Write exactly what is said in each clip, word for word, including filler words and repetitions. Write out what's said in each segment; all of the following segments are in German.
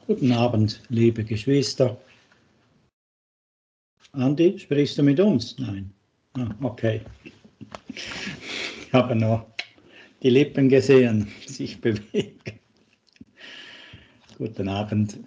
Guten Abend, liebe Geschwister. Andi, sprichst du mit uns? Nein. Ah, okay. Ich habe noch die Lippen gesehen, sich bewegen. Guten Abend.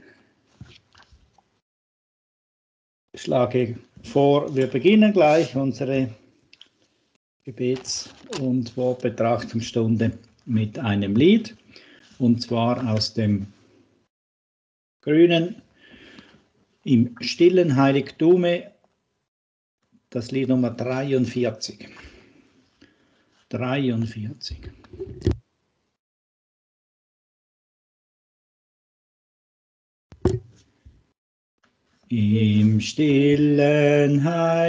Ich schlage vor, wir beginnen gleich unsere Gebets- und Wortbetrachtungsstunde mit einem Lied, und zwar aus dem Grünen im stillen Heiligtume, das Lied Nummer dreiundvierzig. dreiundvierzig. Im stillen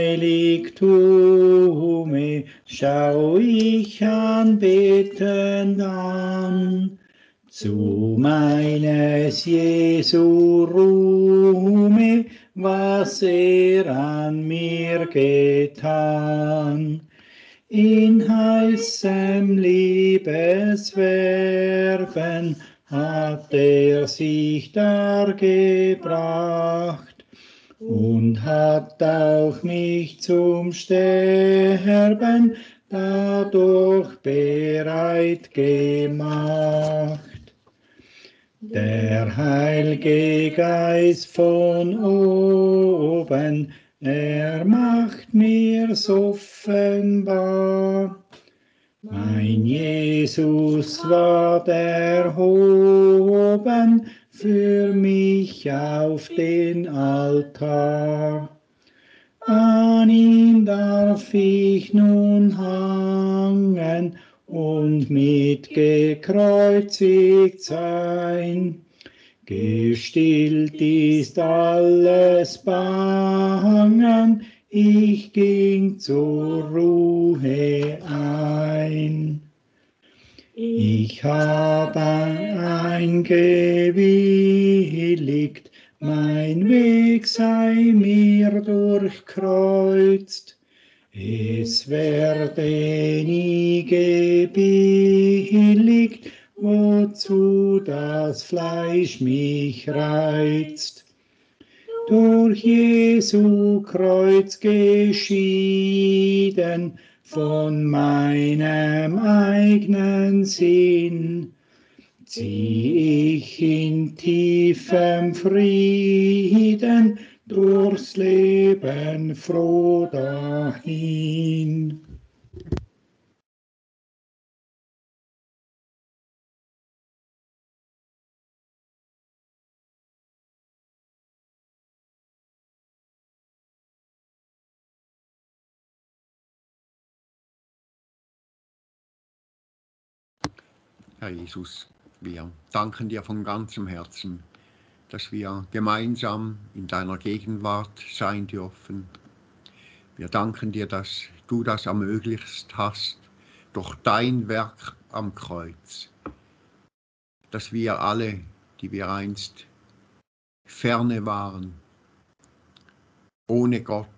Heiligtume schau ich anbetend an, zu meines Jesu Ruhme, was er an mir getan. In heißem Liebeswerben hat er sich dargebracht und hat auch mich zum Sterben dadurch bereit gemacht. Der Heilige Geist von oben, er macht mir's offenbar. Mein Jesus ward erhoben für mich auf den Altar. An ihm darf ich nun hangen und mit gekreuzigt sein. Gestillt ist alles Bangen, ich ging zur Ruhe ein. Ich habe eingewilligt, mein Weg sei mir durchkreuzt. Es werde nie gebilligt, wozu das Fleisch mich reizt. Durch Jesu Kreuz geschieden von meinem eigenen Sinn, zieh ich in tiefem Frieden durchs Leben froh dahin. Herr Jesus, wir danken dir von ganzem Herzen, dass wir gemeinsam in deiner Gegenwart sein dürfen. Wir danken dir, dass du das ermöglicht hast durch dein Werk am Kreuz, dass wir alle, die wir einst ferne waren, ohne Gott,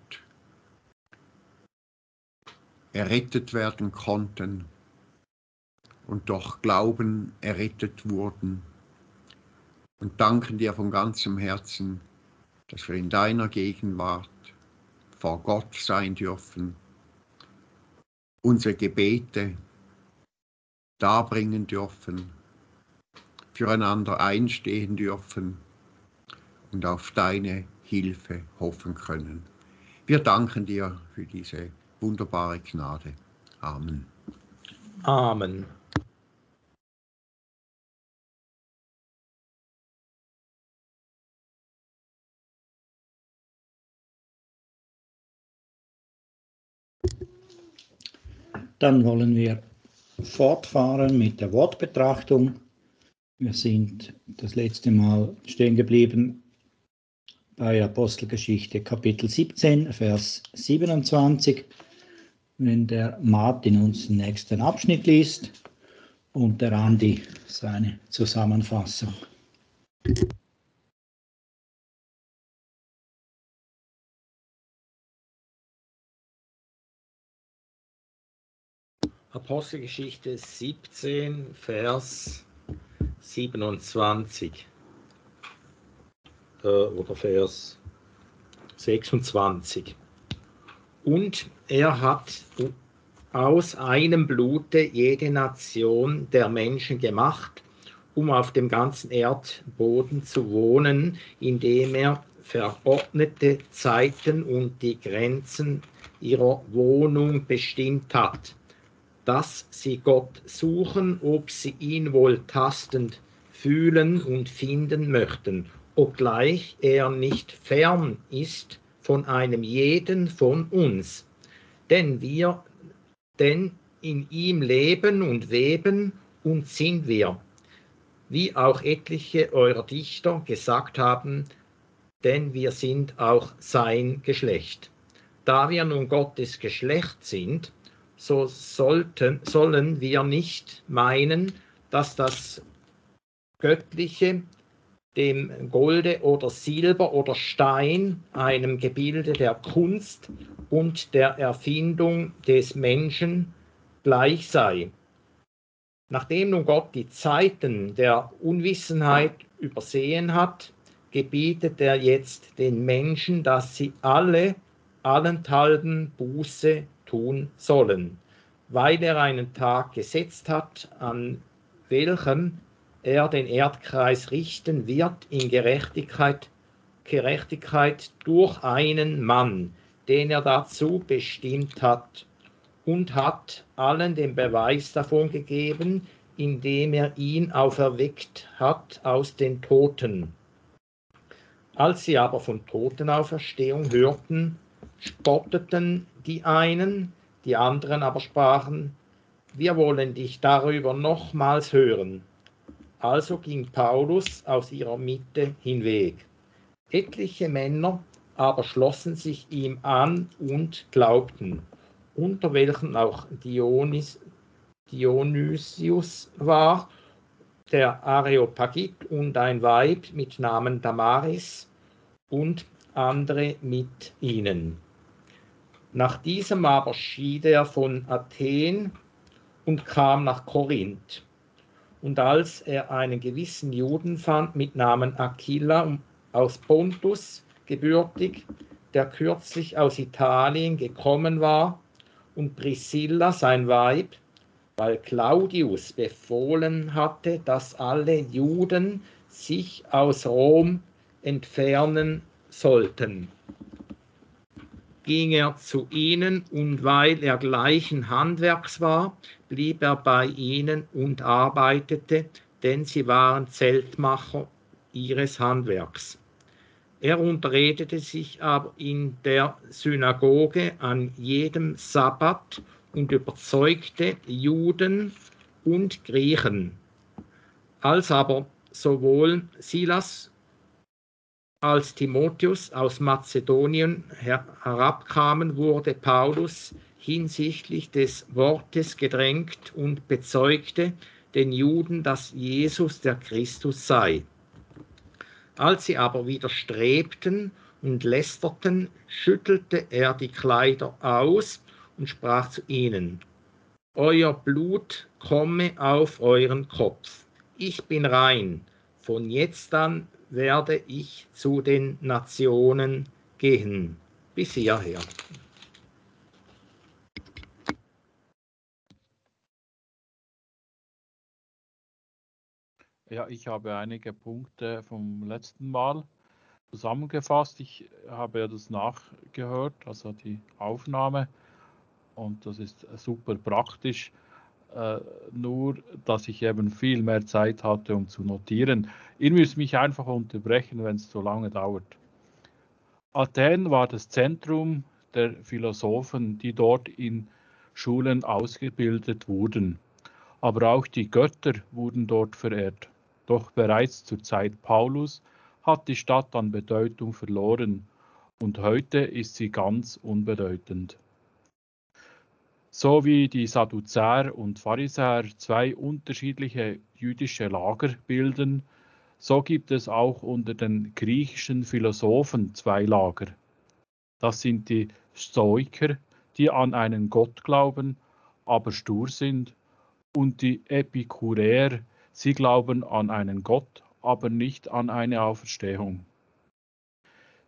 errettet werden konnten und durch Glauben errettet wurden. Und danken dir von ganzem Herzen, dass wir in deiner Gegenwart vor Gott sein dürfen, unsere Gebete darbringen dürfen, füreinander einstehen dürfen und auf deine Hilfe hoffen können. Wir danken dir für diese wunderbare Gnade. Amen. Amen. Dann wollen wir fortfahren mit der Wortbetrachtung. Wir sind das letzte Mal stehen geblieben bei Apostelgeschichte Kapitel siebzehn, Vers siebenundzwanzig, wenn der Martin uns den nächsten Abschnitt liest und der Andi seine Zusammenfassung. Apostelgeschichte siebzehn, Vers siebenundzwanzig. äh, oder Vers sechsundzwanzig. Und er hat aus einem Blute jede Nation der Menschen gemacht, um auf dem ganzen Erdboden zu wohnen, indem er verordnete Zeiten und die Grenzen ihrer Wohnung bestimmt hat, dass sie Gott suchen, ob sie ihn wohl tastend fühlen und finden möchten, obgleich er nicht fern ist von einem jeden von uns. Denn wir, denn in ihm leben und weben und sind wir, wie auch etliche eurer Dichter gesagt haben, denn wir sind auch sein Geschlecht. Da wir nun Gottes Geschlecht sind, so sollten, sollen wir nicht meinen, dass das Göttliche dem Golde oder Silber oder Stein, einem Gebilde der Kunst und der Erfindung des Menschen gleich sei. Nachdem nun Gott die Zeiten der Unwissenheit übersehen hat, gebietet er jetzt den Menschen, dass sie alle allenthalben Buße tun sollen, weil er einen Tag gesetzt hat, an welchem er den Erdkreis richten wird in Gerechtigkeit, Gerechtigkeit durch einen Mann, den er dazu bestimmt hat, und hat allen den Beweis davon gegeben, indem er ihn auferweckt hat aus den Toten. Als sie aber von Totenauferstehung hörten, spotteten die einen, die anderen aber sprachen, wir wollen dich darüber nochmals hören. Also ging Paulus aus ihrer Mitte hinweg. Etliche Männer aber schlossen sich ihm an und glaubten, unter welchen auch Dionys, Dionysius war, der Areopagit, und ein Weib mit Namen Damaris und andere mit ihnen. Nach diesem aber schied er von Athen und kam nach Korinth. Und als er einen gewissen Juden fand mit Namen Aquila aus Pontus gebürtig, der kürzlich aus Italien gekommen war, und Priscilla sein Weib, weil Claudius befohlen hatte, dass alle Juden sich aus Rom entfernen sollten, ging er zu ihnen, und weil er gleichen Handwerks war, blieb er bei ihnen und arbeitete, denn sie waren Zeltmacher ihres Handwerks. Er unterredete sich aber in der Synagoge an jedem Sabbat und überzeugte Juden und Griechen. Als aber sowohl Silas als Timotheus aus Mazedonien herabkamen, wurde Paulus hinsichtlich des Wortes gedrängt und bezeugte den Juden, dass Jesus der Christus sei. Als sie aber widerstrebten und lästerten, schüttelte er die Kleider aus und sprach zu ihnen, euer Blut komme auf euren Kopf. Ich bin rein. Von jetzt an werde ich zu den Nationen gehen. Bis hierher. Ja, ich habe einige Punkte vom letzten Mal zusammengefasst. Ich habe ja das nachgehört, also die Aufnahme, und das ist super praktisch. Äh, nur, dass ich eben viel mehr Zeit hatte, um zu notieren. Ihr müsst mich einfach unterbrechen, wenn es zu lange dauert. Athen war das Zentrum der Philosophen, die dort in Schulen ausgebildet wurden. Aber auch die Götter wurden dort verehrt. Doch bereits zur Zeit Paulus hat die Stadt an Bedeutung verloren und heute ist sie ganz unbedeutend. So wie die Sadduzäer und Pharisäer zwei unterschiedliche jüdische Lager bilden, so gibt es auch unter den griechischen Philosophen zwei Lager. Das sind die Stoiker, die an einen Gott glauben, aber stur sind, und die Epikureer, sie glauben an einen Gott, aber nicht an eine Auferstehung.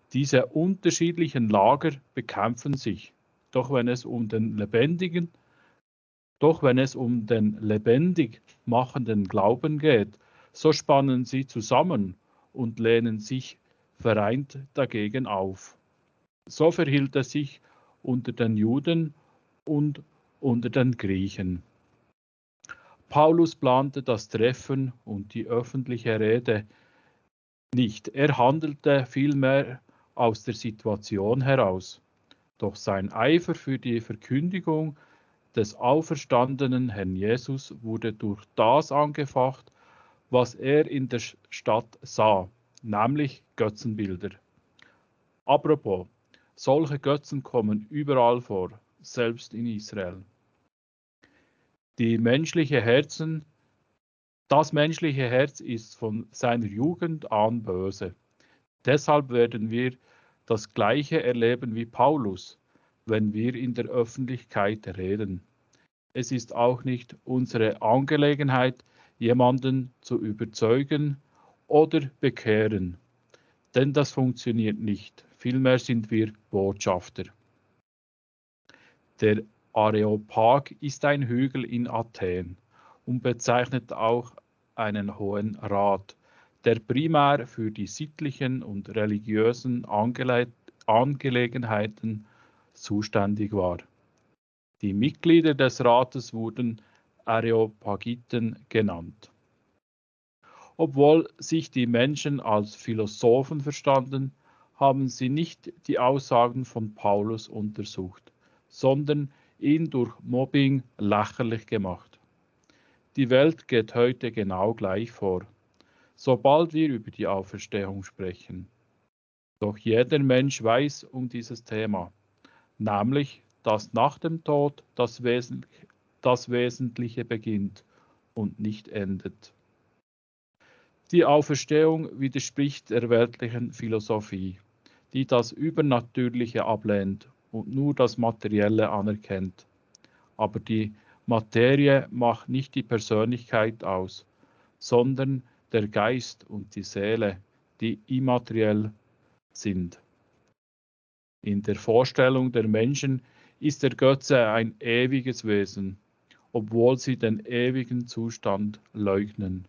Diese unterschiedlichen Lager bekämpfen sich, doch wenn es um den lebendigen, doch wenn es um den lebendig machenden Glauben geht, so spannen sie zusammen und lehnen sich vereint dagegen auf. So verhielt es sich unter den Juden und unter den Griechen. Paulus plante das Treffen und die öffentliche Rede nicht. Er handelte vielmehr aus der Situation heraus. Doch sein Eifer für die Verkündigung des auferstandenen Herrn Jesus wurde durch das angefacht, was er in der Stadt sah, nämlich Götzenbilder. Apropos, solche Götzen kommen überall vor, selbst in Israel. Die menschliche Herzen, das menschliche Herz ist von seiner Jugend an böse. Deshalb werden wir das Gleiche erleben wie Paulus, wenn wir in der Öffentlichkeit reden. Es ist auch nicht unsere Angelegenheit, jemanden zu überzeugen oder bekehren, denn das funktioniert nicht. Vielmehr sind wir Botschafter. Der Areopag ist ein Hügel in Athen und bezeichnet auch einen Hohen Rat, der primär für die sittlichen und religiösen Angele- Angelegenheiten zuständig war. Die Mitglieder des Rates wurden Areopagiten genannt. Obwohl sich die Menschen als Philosophen verstanden, haben sie nicht die Aussagen von Paulus untersucht, sondern ihn durch Mobbing lächerlich gemacht. Die Welt geht heute genau gleich vor, sobald wir über die Auferstehung sprechen. Doch jeder Mensch weiß um dieses Thema, nämlich, dass nach dem Tod das, Wesen, das Wesentliche beginnt und nicht endet. Die Auferstehung widerspricht der weltlichen Philosophie, die das Übernatürliche ablehnt und nur das Materielle anerkennt. Aber die Materie macht nicht die Persönlichkeit aus, sondern der Geist und die Seele, die immateriell sind. In der Vorstellung der Menschen ist der Götze ein ewiges Wesen, obwohl sie den ewigen Zustand leugnen.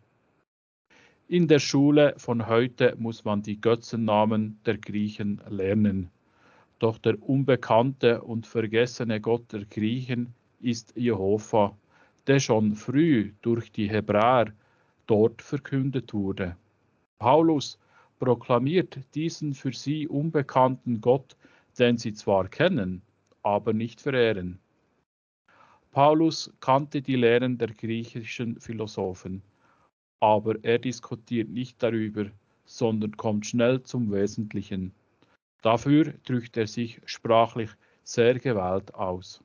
In der Schule von heute muss man die Götzennamen der Griechen lernen. Doch der unbekannte und vergessene Gott der Griechen ist Jehova, der schon früh durch die Hebräer dort verkündet wurde. Paulus proklamiert diesen für sie unbekannten Gott, den sie zwar kennen, aber nicht verehren. Paulus kannte die Lehren der griechischen Philosophen, aber er diskutiert nicht darüber, sondern kommt schnell zum Wesentlichen. Dafür drückt er sich sprachlich sehr gewählt aus.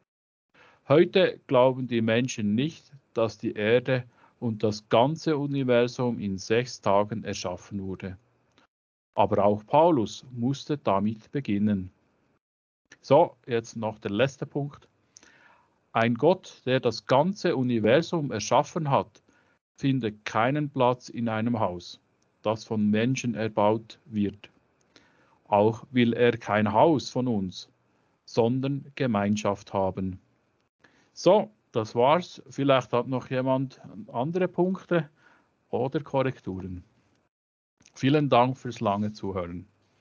Heute glauben die Menschen nicht, dass die Erde und das ganze Universum in sechs Tagen erschaffen wurde. Aber auch Paulus musste damit beginnen. So, jetzt noch der letzte Punkt. Ein Gott, der das ganze Universum erschaffen hat, findet keinen Platz in einem Haus, das von Menschen erbaut wird. Auch will er kein Haus von uns, sondern Gemeinschaft haben. So, das war's. Vielleicht hat noch jemand andere Punkte oder Korrekturen. Vielen Dank fürs lange Zuhören.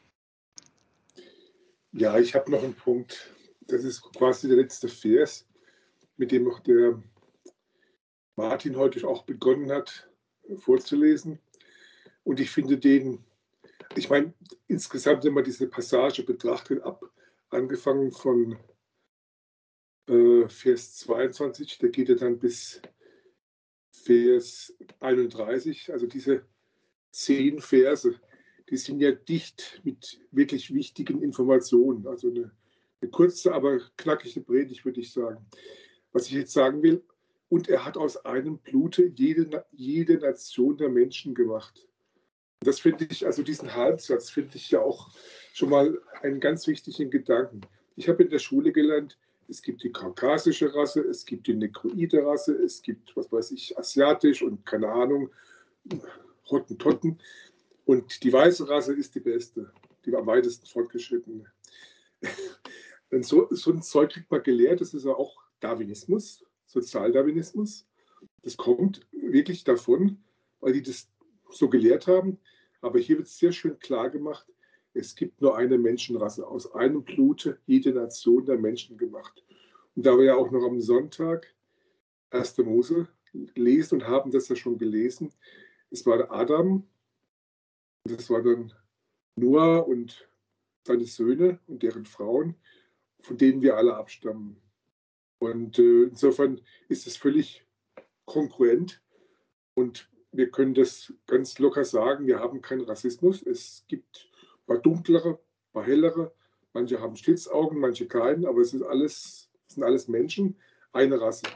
Ja, ich habe noch einen Punkt. Das ist quasi der letzte Vers, mit dem auch der Martin heute auch begonnen hat vorzulesen. Und ich finde den, ich meine, insgesamt, wenn man diese Passage betrachtet, ab, angefangen von äh, Vers zweiundzwanzig, der geht ja dann bis Vers einunddreißig, also diese zehn Verse, die sind ja dicht mit wirklich wichtigen Informationen. Also eine, eine kurze, aber knackige Predigt, würde ich sagen. Was ich jetzt sagen will, und er hat aus einem Blute jede, jede Nation der Menschen gemacht. Das finde ich, also diesen Halbsatz finde ich ja auch schon mal einen ganz wichtigen Gedanken. Ich habe in der Schule gelernt, es gibt die kaukasische Rasse, es gibt die negroide Rasse, es gibt, was weiß ich, asiatisch und keine Ahnung, Hottentotten. Und die weiße Rasse ist die beste, die am weitesten fortgeschrittene. Und so, so ein Zeug kriegt man gelehrt, das ist ja auch Darwinismus, Sozialdarwinismus. Das kommt wirklich davon, weil die das so gelehrt haben. Aber hier wird sehr schön klar gemacht, es gibt nur eine Menschenrasse, aus einem Blute jede Nation der Menschen gemacht. Und da wir ja auch noch am Sonntag erste Mose lesen und haben das ja schon gelesen, es war der Adam, das war dann Noah und seine Söhne und deren Frauen, von denen wir alle abstammen. Und äh, insofern ist es völlig kongruent und wir können das ganz locker sagen, wir haben keinen Rassismus. Es gibt ein paar dunklere, ein paar hellere, manche haben Schlitzaugen, manche keinen, aber es ist alles, es sind alles Menschen, eine Rasse.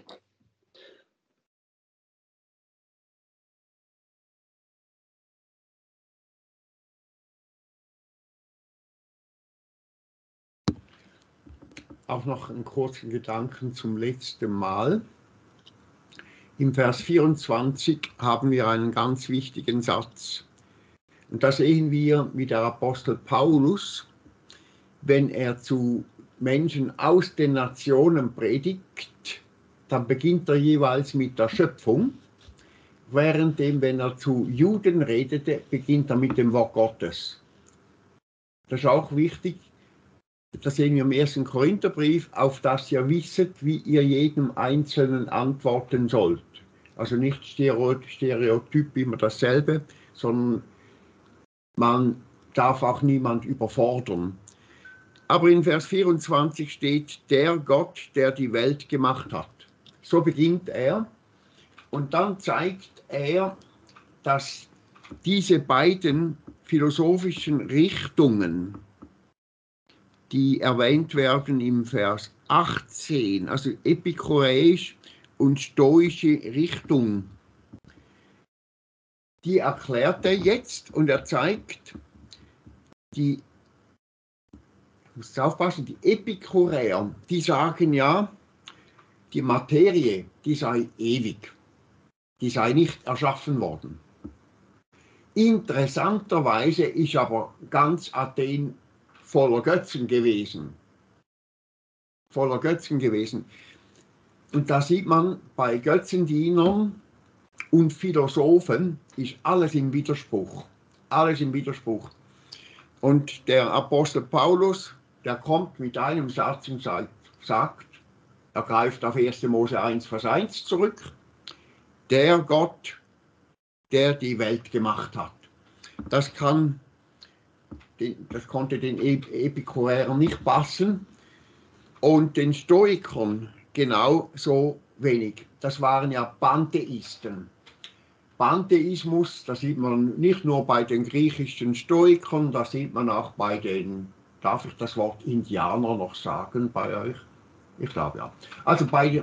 Auch noch einen kurzen Gedanken zum letzten Mal. Im Vers vierundzwanzig haben wir einen ganz wichtigen Satz. Und da sehen wir, wie der Apostel Paulus, wenn er zu Menschen aus den Nationen predigt, dann beginnt er jeweils mit der Schöpfung, währenddem, wenn er zu Juden redete, beginnt er mit dem Wort Gottes. Das ist auch wichtig. Das sehen wir im ersten Korintherbrief, auf das ihr wisset, wie ihr jedem Einzelnen antworten sollt. Also nicht Stereotyp immer dasselbe, sondern man darf auch niemand überfordern. Aber in Vers vierundzwanzig steht, der Gott, der die Welt gemacht hat. So beginnt er und dann zeigt er, dass diese beiden philosophischen Richtungen, die erwähnt werden im Vers achtzehn, also epikureisch und stoische Richtung, die erklärt er jetzt und er zeigt, die, ich muss aufpassen, die Epikuräer, die sagen ja, die Materie, die sei ewig, die sei nicht erschaffen worden. Interessanterweise ist aber ganz Athen voller Götzen gewesen. Voller Götzen gewesen. Und da sieht man, bei Götzendienern und Philosophen ist alles im Widerspruch. Alles im Widerspruch. Und der Apostel Paulus, der kommt mit einem Satz und sagt, er greift auf erste Mose eins, Vers eins zurück, der Gott, der die Welt gemacht hat. Das kann Das konnte den Epikuräern nicht passen und den Stoikern genauso wenig. Das waren ja Pantheisten. Pantheismus, das sieht man nicht nur bei den griechischen Stoikern, das sieht man auch bei den, darf ich das Wort Indianer noch sagen bei euch? Ich glaube ja. Also bei,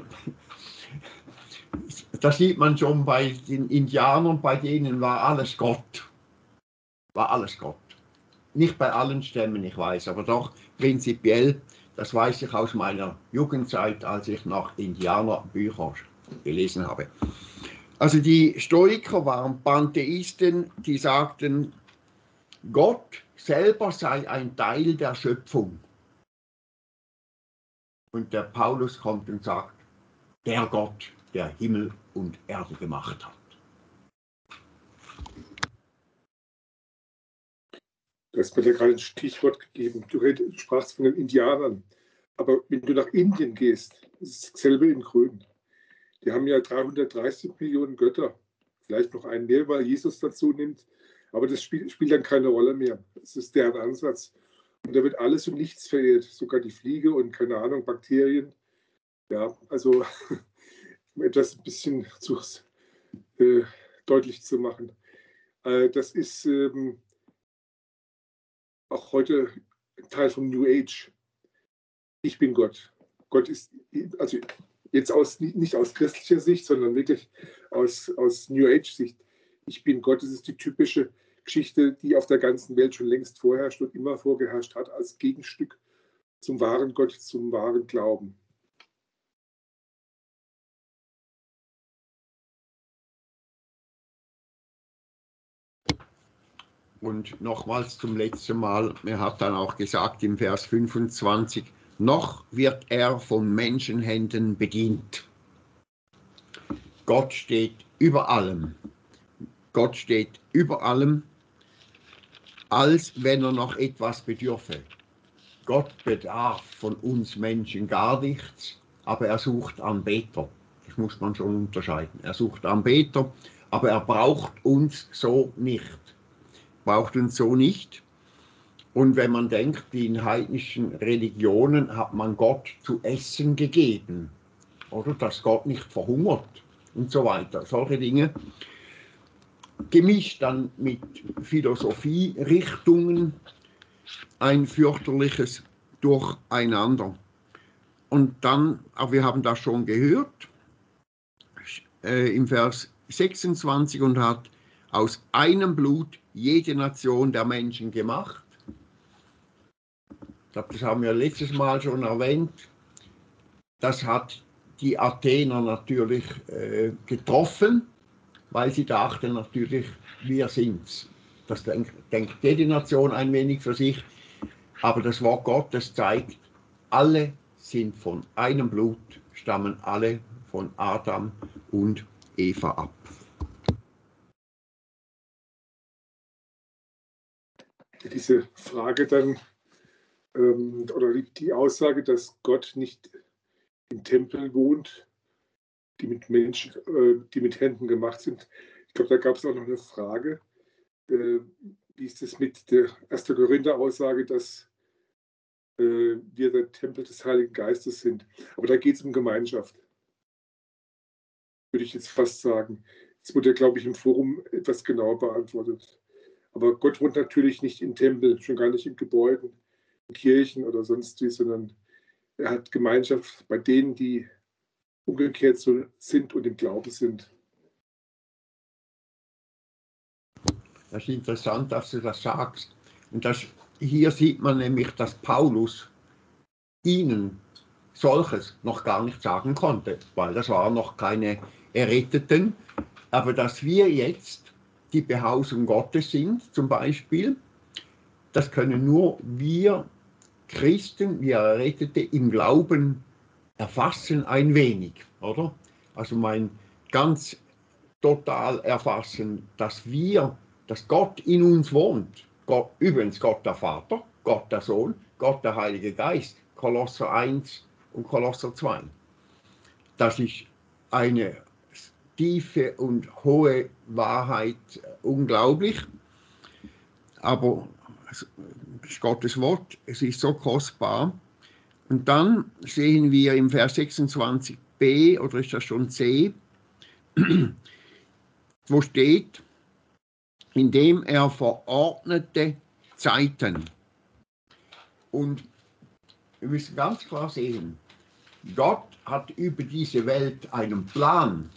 das sieht man schon bei den Indianern, bei denen war alles Gott. War alles Gott. Nicht bei allen Stämmen, ich weiß, aber doch prinzipiell, das weiß ich aus meiner Jugendzeit, als ich noch Indianerbücher gelesen habe. Also die Stoiker waren Pantheisten, die sagten, Gott selber sei ein Teil der Schöpfung. Und der Paulus kommt und sagt, der Gott, der Himmel und Erde gemacht hat. Du hast mir da gerade ein Stichwort gegeben. Du, red, du sprachst von den Indianern. Aber wenn du nach Indien gehst, ist es dasselbe in Grün. Die haben ja dreihundertdreißig Millionen Götter. Vielleicht noch einen mehr, weil Jesus dazu nimmt. Aber das spielt, spielt dann keine Rolle mehr. Das ist deren Ansatz. Und da wird alles und nichts verehrt. Sogar die Fliege und, keine Ahnung, Bakterien. Ja, also um etwas ein bisschen zu, äh, deutlich zu machen. Äh, das ist ähm, auch heute ein Teil vom New Age. Ich bin Gott. Gott ist, also jetzt aus, nicht aus christlicher Sicht, sondern wirklich aus, aus New Age-Sicht. Ich bin Gott, das ist die typische Geschichte, die auf der ganzen Welt schon längst vorherrscht und immer vorgeherrscht hat, als Gegenstück zum wahren Gott, zum wahren Glauben. Und nochmals zum letzten Mal, er hat dann auch gesagt im Vers fünfundzwanzig, noch wird er von Menschenhänden bedient. Gott steht über allem. Gott steht über allem, als wenn er noch etwas bedürfe. Gott bedarf von uns Menschen gar nichts, aber er sucht Anbeter. Das muss man schon unterscheiden. Er sucht Anbeter, aber er braucht uns so nicht. Braucht uns so nicht. Und wenn man denkt, in heidnischen Religionen hat man Gott zu essen gegeben, oder dass Gott nicht verhungert und so weiter. Solche Dinge, gemischt dann mit Philosophierichtungen, ein fürchterliches Durcheinander. Und dann, aber wir haben das schon gehört, äh, im Vers sechsundzwanzig, und hat aus einem Blut jede Nation der Menschen gemacht. Ich glaube, das haben wir letztes Mal schon erwähnt. Das hat die Athener natürlich äh, getroffen, weil sie dachten natürlich, wir sind's. Das denkt, denkt jede Nation ein wenig für sich. Aber das Wort Gottes zeigt, alle sind von einem Blut, stammen alle von Adam und Eva ab. Diese Frage dann, ähm, oder die Aussage, dass Gott nicht im Tempel wohnt, die mit Menschen, äh, die mit Händen gemacht sind. Ich glaube, da gab es auch noch eine Frage, äh, wie ist es mit der ersten Korinther-Aussage, dass äh, wir der Tempel des Heiligen Geistes sind. Aber da geht es um Gemeinschaft, würde ich jetzt fast sagen. Das wurde ja, glaube ich, im Forum etwas genauer beantwortet. Aber Gott wohnt natürlich nicht im Tempel, schon gar nicht in Gebäuden, in Kirchen oder sonst wie, sondern er hat Gemeinschaft bei denen, die umgekehrt so sind und im Glauben sind. Das ist interessant, dass du das sagst. Und das, hier sieht man nämlich, dass Paulus ihnen solches noch gar nicht sagen konnte, weil das waren noch keine Erretteten. Aber dass wir jetzt die Behausung Gottes sind, zum Beispiel, das können nur wir Christen, wir Errettete im Glauben erfassen ein wenig, oder? Also mein ganz total erfassen, dass wir, dass Gott in uns wohnt. Gott, übrigens Gott der Vater, Gott der Sohn, Gott der Heilige Geist, Kolosser eins und Kolosser zwei. Das ist eine tiefe und hohe Wahrheit, unglaublich. Aber es ist Gottes Wort, es ist so kostbar. Und dann sehen wir im Vers sechsundzwanzig b, oder ist das schon C, wo steht, indem er verordnete Zeiten. Und wir müssen ganz klar sehen, Gott hat über diese Welt einen Plan.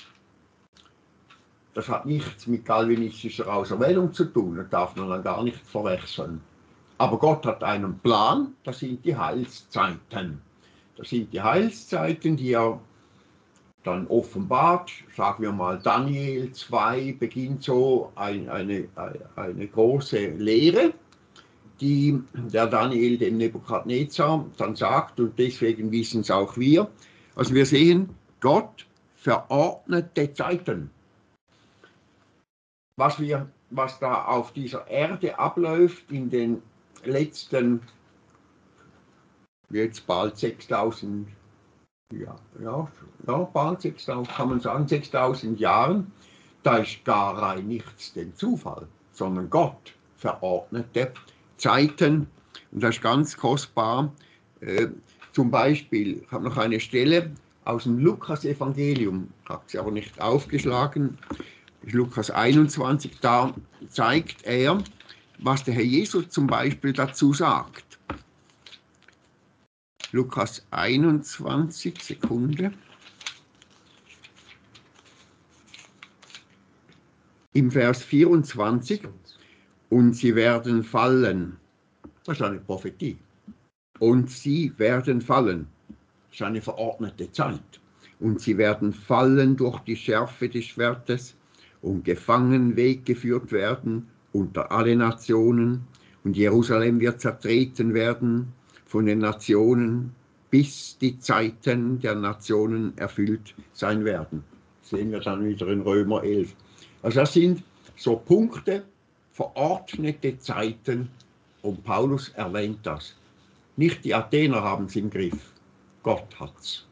Das hat nichts mit calvinistischer Auserwählung zu tun, das darf man dann gar nicht verwechseln. Aber Gott hat einen Plan, das sind die Heilszeiten. Das sind die Heilszeiten, die er dann offenbart. Sagen wir mal, Daniel zwei beginnt so ein, eine, eine große Lehre, die der Daniel dem Nebukadnezar dann sagt, und deswegen wissen es auch wir. Also wir sehen, Gott verordnete Zeiten. Was, wir, was da auf dieser Erde abläuft in den letzten, jetzt bald sechstausend, ja, ja, ja, bald sechstausend, kann man sagen, sechstausend Jahren, da ist gar rein nichts den Zufall, sondern Gott verordnete Zeiten, und das ist ganz kostbar. Äh, zum Beispiel, ich habe noch eine Stelle aus dem Lukas-Evangelium, habe sie aber nicht aufgeschlagen, Lukas einundzwanzig, da zeigt er, was der Herr Jesus zum Beispiel dazu sagt. Lukas einundzwanzig, Sekunde. Im Vers vierundzwanzig, und sie werden fallen. Das ist eine Prophetie. Und sie werden fallen. Das ist eine verordnete Zeit. Und sie werden fallen durch die Schärfe des Schwertes und gefangen weggeführt werden unter alle Nationen, und Jerusalem wird zertreten werden von den Nationen, bis die Zeiten der Nationen erfüllt sein werden. Das sehen wir dann wieder in Römer elf. Also das sind so Punkte, verordnete Zeiten, und Paulus erwähnt das. Nicht die Athener haben es im Griff, Gott hat's.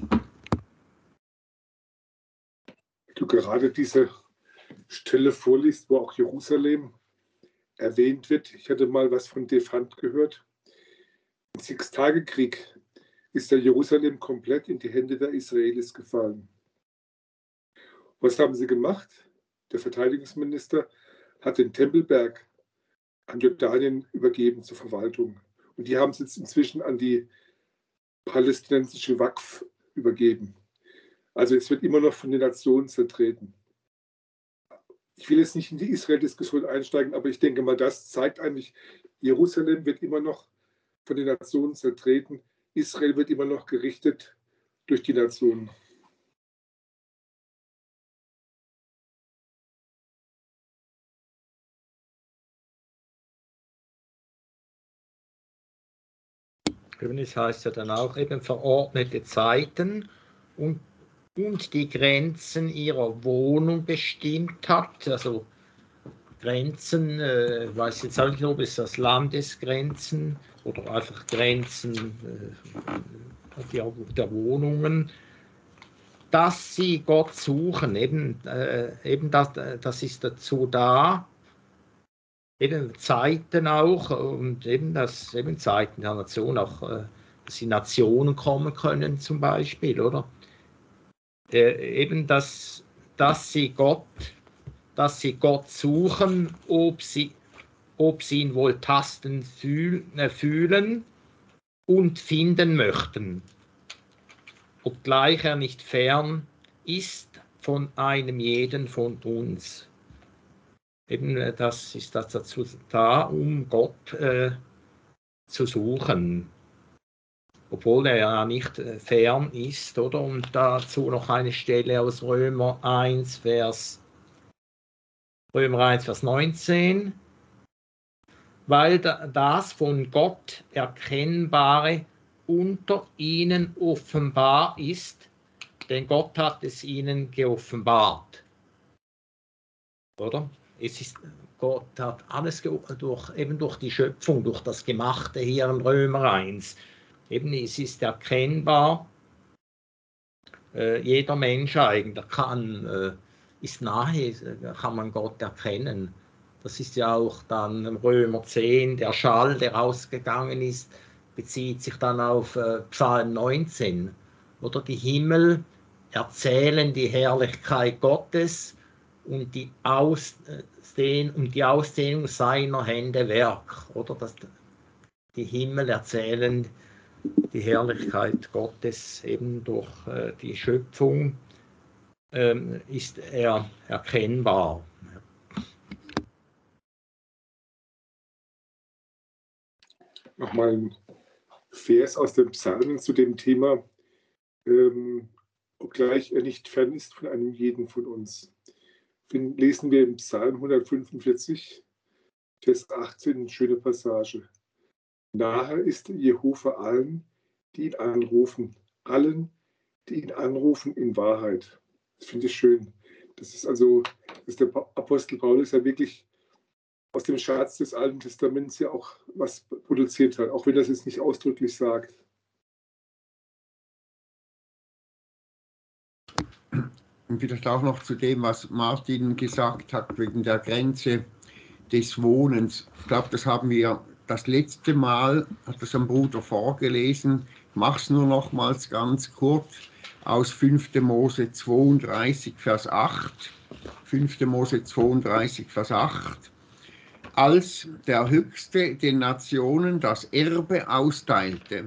Du gerade diese Stelle vorliest, wo auch Jerusalem erwähnt wird. Ich hatte mal was von Defant gehört. Im Sechstagekrieg ist der Jerusalem komplett in die Hände der Israelis gefallen. Was haben sie gemacht? Der Verteidigungsminister hat den Tempelberg an Jordanien übergeben zur Verwaltung. Und die haben es jetzt inzwischen an die palästinensische Waqf übergeben. Also es wird immer noch von den Nationen zertreten. Ich will jetzt nicht in die Israel-Diskussion einsteigen, aber ich denke mal, das zeigt eigentlich, Jerusalem wird immer noch von den Nationen zertreten. Israel wird immer noch gerichtet durch die Nationen. Es heißt ja dann auch eben verordnete Zeiten und, und die Grenzen ihrer Wohnung bestimmt hat. Also Grenzen, äh, ich weiß jetzt auch nicht, ob es das Landesgrenzen oder einfach Grenzen äh, der, der Wohnungen, dass sie Gott suchen. Eben, äh, eben das, das ist dazu da. Eben Zeiten auch und eben das eben Zeiten der Nation auch, äh, dass die Nationen kommen können zum Beispiel, oder? Äh, eben dass, dass sie Gott, dass sie Gott suchen, ob sie, ob sie ihn wohl tasten fühl, äh, fühlen und finden möchten, obgleich er nicht fern ist von einem jeden von uns. Eben das ist das dazu da, um Gott äh, zu suchen, obwohl er ja nicht äh, fern ist, oder? Und dazu noch eine Stelle aus Römer eins, Vers, Römer eins, Vers neunzehn, weil da, das von Gott Erkennbare unter ihnen offenbar ist, denn Gott hat es ihnen geoffenbart, oder? Es ist, Gott hat alles durch, eben durch die Schöpfung, durch das Gemachte hier in Römer eins. Eben, es ist erkennbar, äh, jeder Mensch eigentlich kann, äh, ist nahe, kann man Gott erkennen. Das ist ja auch dann im Römer zehn, der Schall, der ausgegangen ist, bezieht sich dann auf äh, Psalm neunzehn. Oder die Himmel erzählen die Herrlichkeit Gottes und die, Ausdehn, und die Ausdehnung seiner Hände Werk. Oder das, die Himmel erzählen die Herrlichkeit Gottes eben durch äh, die Schöpfung, ähm, ist er erkennbar. Nochmal ein Vers aus den Psalmen zu dem Thema, ähm, obgleich er nicht fern ist von einem jeden von uns. Lesen wir im Psalm hundertfünfundvierzig, Vers achtzehn, eine schöne Passage. Nahe ist Jehova allen, die ihn anrufen, allen, die ihn anrufen in Wahrheit. Das finde ich schön. Das ist also, dass der Apostel Paulus ja wirklich aus dem Schatz des Alten Testaments ja auch was produziert hat, auch wenn er es jetzt nicht ausdrücklich sagt. Und vielleicht auch noch zu dem, was Martin gesagt hat, wegen der Grenze des Wohnens. Ich glaube, das haben wir das letzte Mal, hat das ein Bruder vorgelesen. Ich mache es nur nochmals ganz kurz aus fünfter Mose zweiunddreißig, Vers acht. fünfter Mose zweiunddreißig, Vers acht. Als der Höchste den Nationen das Erbe austeilte.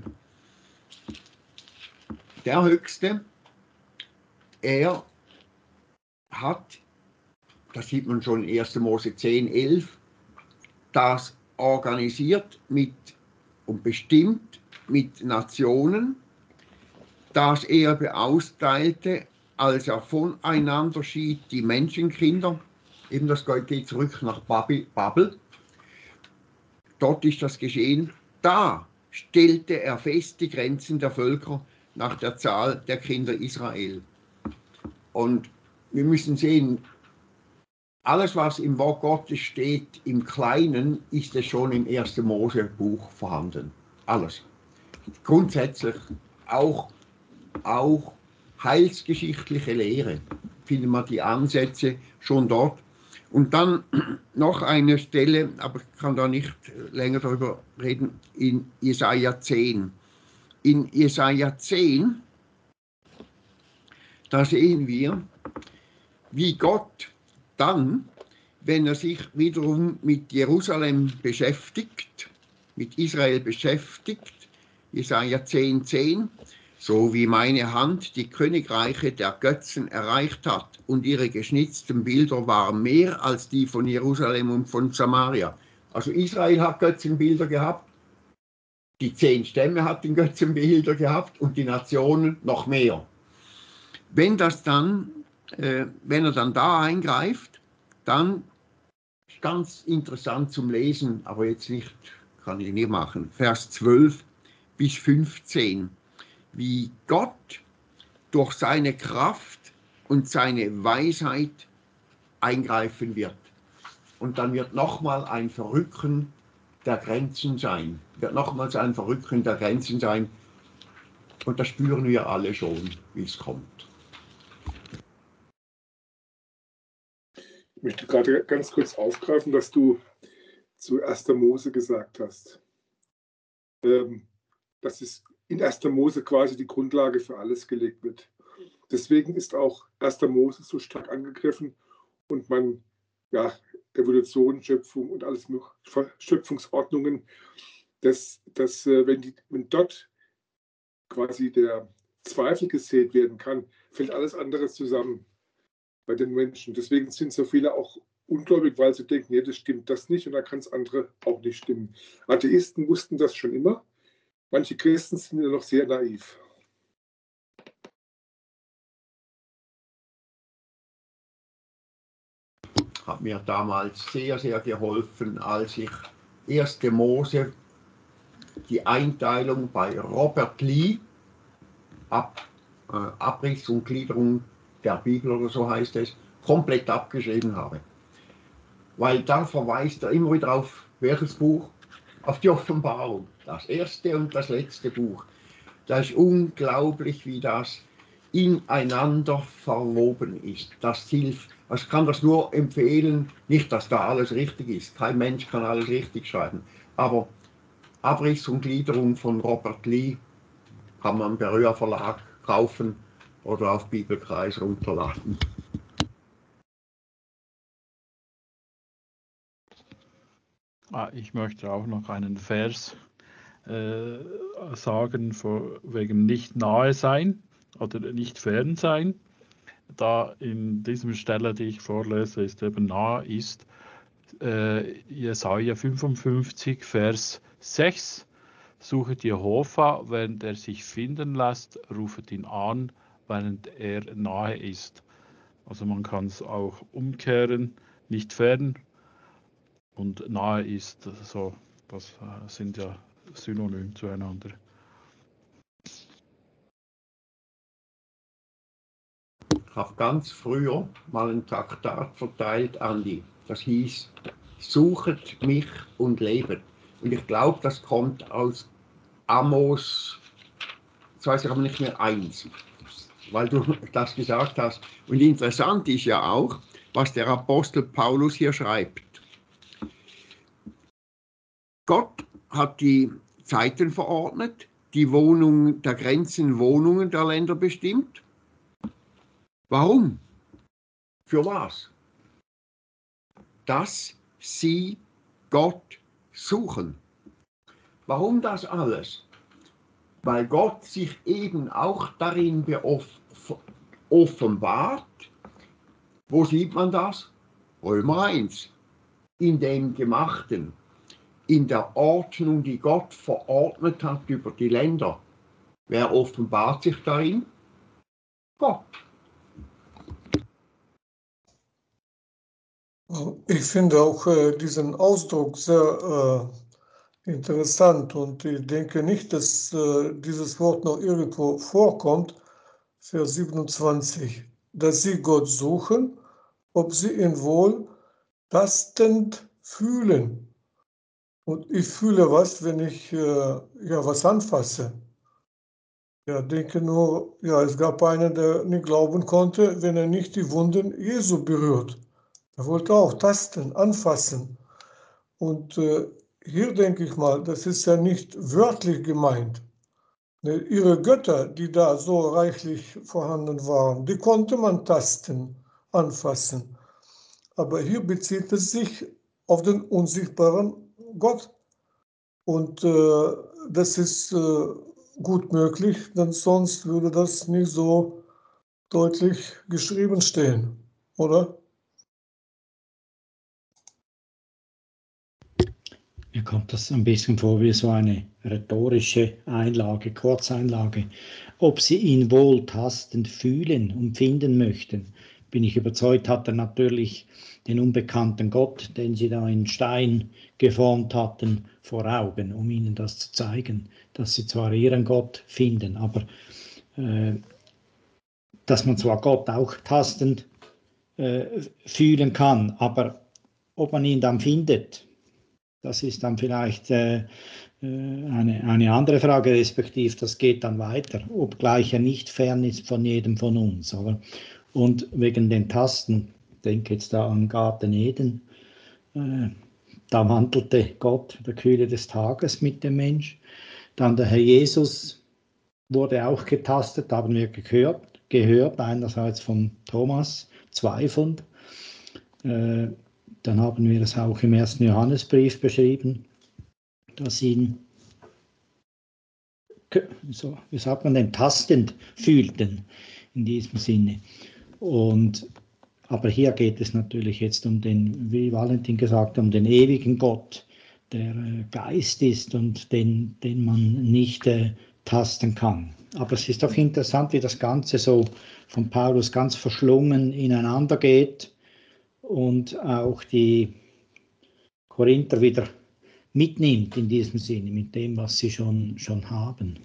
Der Höchste, er hat, das sieht man schon in erster Mose zehn, elf, das organisiert mit und bestimmt mit Nationen, das Erbe austeilte, als er voneinander schied, die Menschenkinder, eben das geht zurück nach Babel. Dort ist das geschehen. Da stellte er fest die Grenzen der Völker nach der Zahl der Kinder Israel. Und wir müssen sehen, alles, was im Wort Gottes steht, im Kleinen, ist es schon im ersten Mose-Buch vorhanden. Alles. Grundsätzlich auch, auch heilsgeschichtliche Lehre, finden wir die Ansätze schon dort. Und dann noch eine Stelle, aber ich kann da nicht länger darüber reden, in Jesaja zehn. In Jesaja zehn, da sehen wir, wie Gott dann, wenn er sich wiederum mit Jerusalem beschäftigt, mit Israel beschäftigt, Jesaja zehn, zehn, so wie meine Hand die Königreiche der Götzen erreicht hat und ihre geschnitzten Bilder waren mehr als die von Jerusalem und von Samaria. Also Israel hat Götzenbilder gehabt, die zehn Stämme hatten Götzenbilder gehabt und die Nationen noch mehr. Wenn das dann, äh, wenn er dann da eingreift, dann ist ganz interessant zum Lesen, aber jetzt nicht, kann ich nicht machen, Vers zwölf bis fünfzehn. Wie Gott durch seine Kraft und seine Weisheit eingreifen wird. Und dann wird nochmal ein Verrücken der Grenzen sein. Wird nochmals ein Verrücken der Grenzen sein. Und das spüren wir alle schon, wie es kommt. Ich möchte gerade ganz kurz aufgreifen, dass du zu erster Mose gesagt hast. Ähm, dass es in erster Mose quasi die Grundlage für alles gelegt wird. Deswegen ist auch erster Mose so stark angegriffen und man, ja, Evolution, Schöpfung und alles mögliche, Schöpfungsordnungen, dass, dass wenn, die, wenn dort quasi der Zweifel gesät werden kann, fällt alles andere zusammen bei den Menschen. Deswegen sind so viele auch ungläubig, weil sie denken, nee, das stimmt das nicht und dann kann es andere auch nicht stimmen. Atheisten wussten das schon immer. Manche Christen sind ja noch sehr naiv. Hat mir damals sehr, sehr geholfen, als ich erste Mose, die Einteilung bei Robert Lee, Ab, äh, Abriss und Gliederung der Bibel oder so heißt es, komplett abgeschrieben habe. Weil da verweist er immer wieder auf welches Buch? Auf die Offenbarung, das erste und das letzte Buch. Das ist unglaublich, wie das ineinander verwoben ist. Das hilft. Also ich kann das nur empfehlen, nicht, dass da alles richtig ist. Kein Mensch kann alles richtig schreiben. Aber Abriss und Gliederung von Robert Lee kann man im Berührer Verlag kaufen oder auf Bibelkreis runterladen. Ah, ich möchte auch noch einen Vers äh, sagen, vor, wegen nicht nahe sein oder nicht fern sein. Da in diesem Stelle, die ich vorlese, ist eben nahe ist äh, Jesaja fünfundfünfzig, Vers sechs. Suchet Jehova, während er sich finden lässt, rufet ihn an, während er nahe ist. Also man kann es auch umkehren, nicht fern und nahe ist, so, das sind ja synonym zueinander. Ich habe ganz früher mal ein Traktat verteilt an die. Das hieß, suchet mich und lebet. Und ich glaube, das kommt aus Amos, jetzt weiß ich aber nicht mehr, eins, weil du das gesagt hast. Und interessant ist ja auch, was der Apostel Paulus hier schreibt. Gott hat die Zeiten verordnet, die Wohnung, der Grenzen, Wohnungen der Länder bestimmt. Warum? Für was? Dass sie Gott suchen. Warum das alles? Weil Gott sich eben auch darin offenbart. Wo sieht man das? Römer eins. In dem Gemachten, in der Ordnung, die Gott verordnet hat über die Länder. Wer offenbart sich darin? Gott. Ich finde auch äh, diesen Ausdruck sehr äh, interessant und ich denke nicht, dass äh, dieses Wort noch irgendwo vorkommt. Vers siebenundzwanzig, dass sie Gott suchen, ob sie ihn wohl tastend fühlen. Und ich fühle was, wenn ich äh, ja, was anfasse. Ja, denke nur, ja, es gab einen, der nicht glauben konnte, wenn er nicht die Wunden Jesu berührt. Er wollte auch tasten, anfassen. Und äh, hier denke ich mal, das ist ja nicht wörtlich gemeint. Ne, ihre Götter, die da so reichlich vorhanden waren, die konnte man tasten, anfassen. Aber hier bezieht es sich auf den unsichtbaren Gott. Und äh, das ist äh, gut möglich, denn sonst würde das nicht so deutlich geschrieben stehen, oder? Mir kommt das ein bisschen vor wie so eine rhetorische Einlage, Kurzeinlage. Ob sie ihn wohl tastend fühlen und finden möchten, bin ich überzeugt, hat er natürlich den unbekannten Gott, den sie da in Stein geformt hatten, vor Augen, um ihnen das zu zeigen, dass sie zwar ihren Gott finden, aber äh, dass man zwar Gott auch tastend äh, fühlen kann, aber ob man ihn dann findet, das ist dann vielleicht äh, eine, eine andere Frage, respektive das geht dann weiter, obgleich er nicht fern ist von jedem von uns. Oder? Und wegen den Tasten, ich denke jetzt da an Garten Eden, äh, da wandelte Gott der Kühle des Tages mit dem Mensch. Dann der Herr Jesus wurde auch getastet, haben wir gehört, gehört einerseits von Thomas, zweifelnd. Äh, dann haben wir es auch im ersten Johannesbrief beschrieben, dass ihn, so, wie sagt man denn, tastend fühlten in diesem Sinne. Und, aber hier geht es natürlich jetzt um den, wie Valentin gesagt, um den ewigen Gott, der Geist ist und den, den man nicht äh, tasten kann. Aber es ist doch interessant, wie das Ganze so von Paulus ganz verschlungen ineinander geht und auch die Korinther wieder mitnimmt in diesem Sinne, mit dem, was sie schon, schon haben.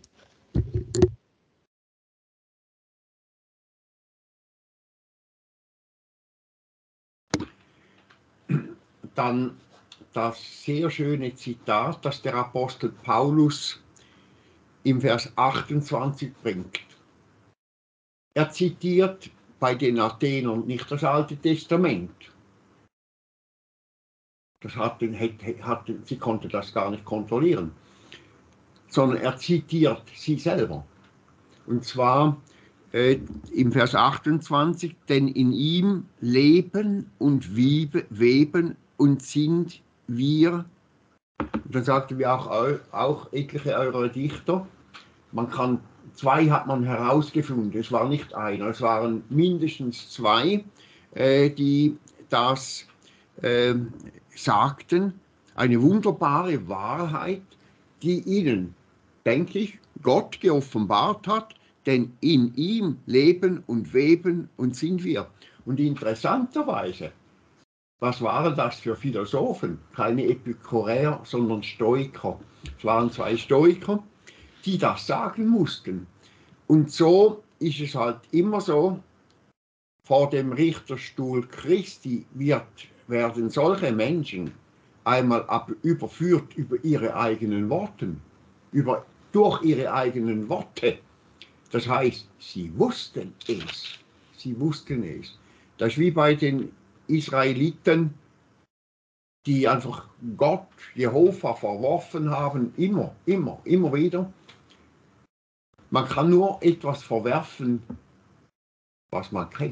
Dann das sehr schöne Zitat, das der Apostel Paulus im Vers achtundzwanzig bringt. Er zitiert bei den Athenern nicht das Alte Testament. Das hatten, hatten, sie konnte das gar nicht kontrollieren, sondern er zitiert sie selber. Und zwar äh, im Vers achtundzwanzig, denn in ihm leben und weben und sind wir. Und dann sagten wir auch, auch etliche eurer Dichter, man kann, zwei hat man herausgefunden, es war nicht einer, es waren mindestens zwei, äh, die das äh, sagten, eine wunderbare Wahrheit, die ihnen, denke ich, Gott geoffenbart hat, denn in ihm leben und weben und sind wir. Und interessanterweise, was waren das für Philosophen? Keine Epikureer, sondern Stoiker. Es waren zwei Stoiker, die das sagen mussten. Und so ist es halt immer so, vor dem Richterstuhl Christi wird, werden solche Menschen einmal ab, überführt über ihre eigenen Worte, über, durch ihre eigenen Worte. Das heißt, sie wussten es. Sie wussten es. Das ist wie bei den Israeliten, die einfach Gott, Jehova verworfen haben, immer, immer, immer wieder. Man kann nur etwas verwerfen, was man kennt.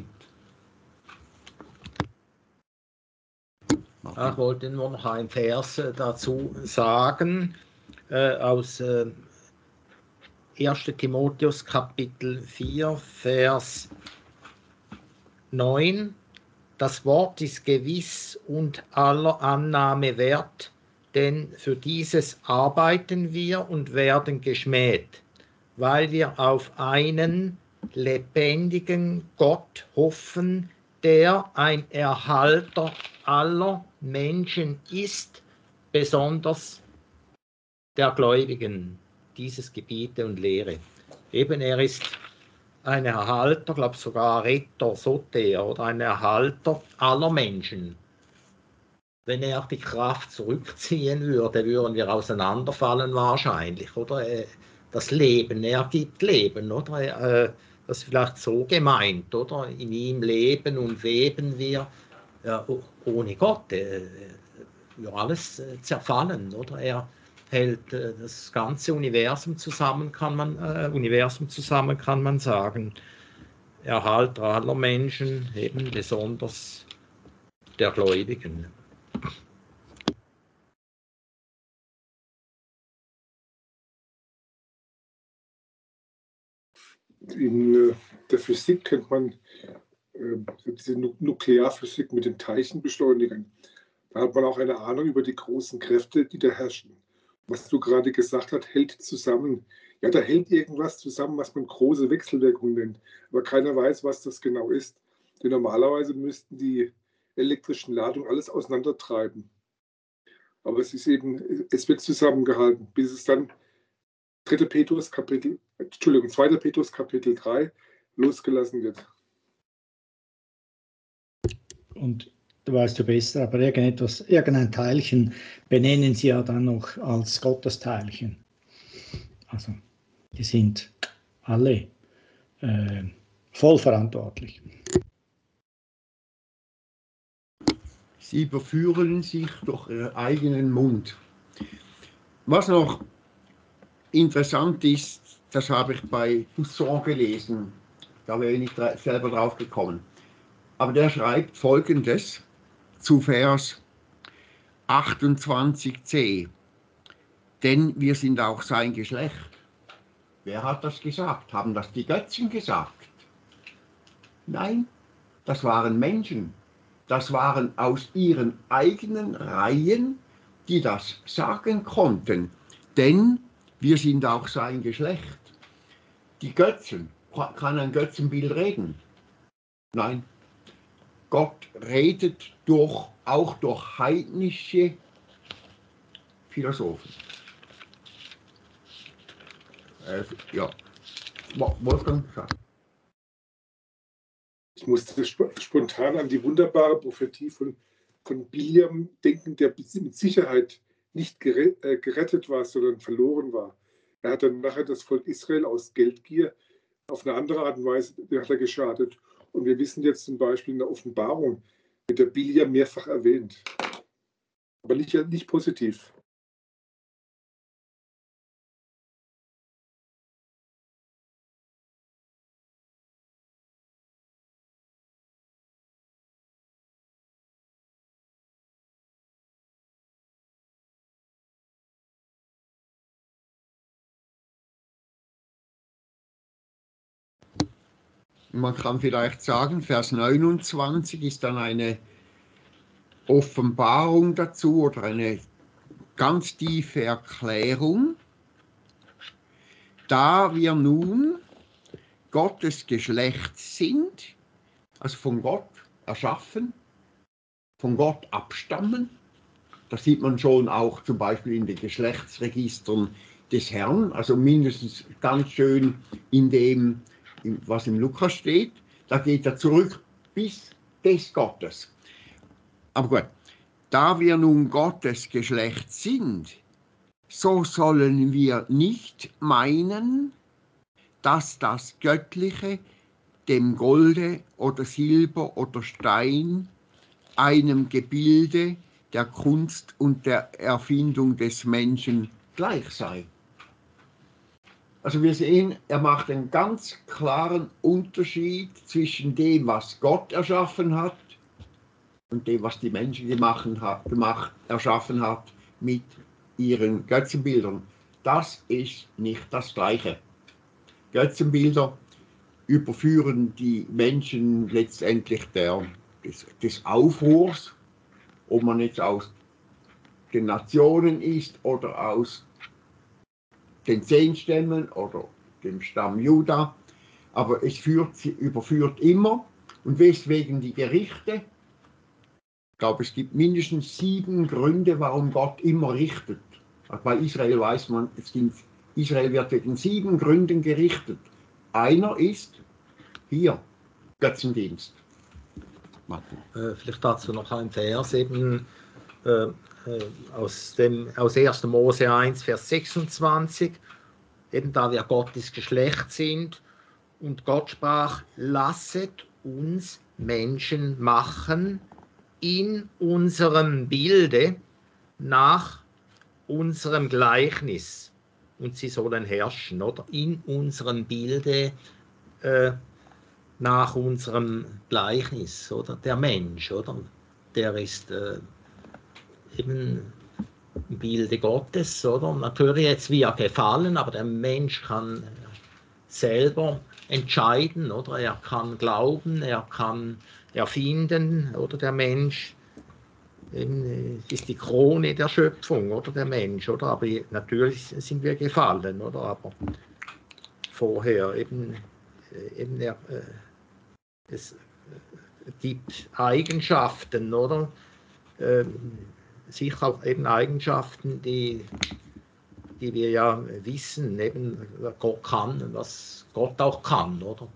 Ich wollte nur noch einen Vers dazu sagen, äh, aus äh, erster Timotheus Kapitel vier, Vers neun. Das Wort ist gewiss und aller Annahme wert, denn für dieses arbeiten wir und werden geschmäht, weil wir auf einen lebendigen Gott hoffen, der ein Erhalter aller Menschen ist, besonders der Gläubigen, dieses Gebiete und Lehre. Eben, er ist ein Erhalter, glaube sogar Retter, Soter oder ein Erhalter aller Menschen. Wenn er die Kraft zurückziehen würde, würden wir auseinanderfallen wahrscheinlich, oder? Das Leben, er gibt Leben, oder? Das ist vielleicht so gemeint, oder? In ihm leben und weben wir. Ja, ohne Gott äh, würde alles äh, zerfallen, oder? Er hält äh, das ganze Universum zusammen, kann man, äh, Universum zusammen, kann man sagen. Erhalter aller Menschen, eben besonders der Gläubigen. In äh, der Physik kennt man äh, diese Nu- Nuklearphysik mit den Teilchenbeschleunigern. Da hat man auch eine Ahnung über die großen Kräfte, die da herrschen. Was du gerade gesagt hast, hält zusammen. Ja, da hält irgendwas zusammen, was man große Wechselwirkung nennt. Aber keiner weiß, was das genau ist. Denn normalerweise müssten die elektrischen Ladungen alles auseinandertreiben. Aber es ist eben, es wird zusammengehalten, bis es dann dritte Petrus Kapitel, Entschuldigung, zweite Petrus Kapitel drei losgelassen wird. Und du weißt du besser, aber irgendetwas, irgendein Teilchen benennen sie ja dann noch als Gottesteilchen. Also die sind alle äh, voll verantwortlich. Sie überführen sich durch ihren eigenen Mund. Was noch interessant ist, das habe ich bei Poussin gelesen, da wäre ich nicht selber drauf gekommen. Aber der schreibt Folgendes zu Vers achtundzwanzig c. Denn wir sind auch sein Geschlecht. Wer hat das gesagt? Haben das die Götzen gesagt? Nein, das waren Menschen. Das waren aus ihren eigenen Reihen, die das sagen konnten. Denn wir sind auch sein Geschlecht. Die Götzen, kann ein Götzenbild reden? Nein. Gott redet durch, auch durch heidnische Philosophen. Äh, ja, Wolfgang. Ich musste spontan an die wunderbare Prophetie von, von Biliam denken, der mit Sicherheit nicht gerettet war, sondern verloren war. Er hat dann nachher das Volk Israel aus Geldgier auf eine andere Art und Weise hat er geschadet. Und wir wissen jetzt zum Beispiel in der Offenbarung, wird der Biliam mehrfach erwähnt. Aber nicht, nicht positiv. Man kann vielleicht sagen, Vers neunundzwanzig ist dann eine Offenbarung dazu oder eine ganz tiefe Erklärung. Da wir nun Gottes Geschlecht sind, also von Gott erschaffen, von Gott abstammen, das sieht man schon auch zum Beispiel in den Geschlechtsregistern des Herrn, also mindestens ganz schön in dem, was im Lukas steht, da geht er zurück bis des Gottes. Aber gut, da wir nun Gottes Geschlecht sind, so sollen wir nicht meinen, dass das Göttliche dem Golde oder Silber oder Stein, einem Gebilde der Kunst und der Erfindung des Menschen gleich sei. Also wir sehen, er macht einen ganz klaren Unterschied zwischen dem, was Gott erschaffen hat und dem, was die Menschen gemacht, gemacht, erschaffen hat mit ihren Götzenbildern. Das ist nicht das Gleiche. Götzenbilder überführen die Menschen letztendlich der, des, des Aufruhrs, ob man jetzt aus den Nationen ist oder aus den zehn Stämmen oder dem Stamm Juda, aber es führt, überführt immer Und weswegen die Gerichte? Ich glaube, es gibt mindestens sieben Gründe, warum Gott immer richtet. Also bei Israel weiß man, es gibt, Israel wird wegen sieben Gründen gerichtet. Einer ist hier, Götzendienst. Martin. Äh, vielleicht dazu noch ein Vers eben äh, äh, aus, dem, aus erster Mose eins, Vers sechsundzwanzig, eben da wir Gottes Geschlecht sind. Und Gott sprach, lasset uns Menschen machen in unserem Bilde nach unserem Gleichnis. Und sie sollen herrschen, oder? In unserem Bilde äh, nach unserem Gleichnis, oder? Der Mensch, oder? Der ist äh, eben im Bilde Gottes, oder? Natürlich jetzt wie er gefallen, aber der Mensch kann selber entscheiden, oder? Er kann glauben, er kann erfinden, oder der Mensch eben, ist die Krone der Schöpfung, oder der Mensch, oder? Aber natürlich sind wir gefallen, oder? Aber vorher eben, eben er, es gibt Eigenschaften, oder? Sicher auch eben Eigenschaften, die die wir ja wissen, eben, was Gott kann und was Gott auch kann, oder?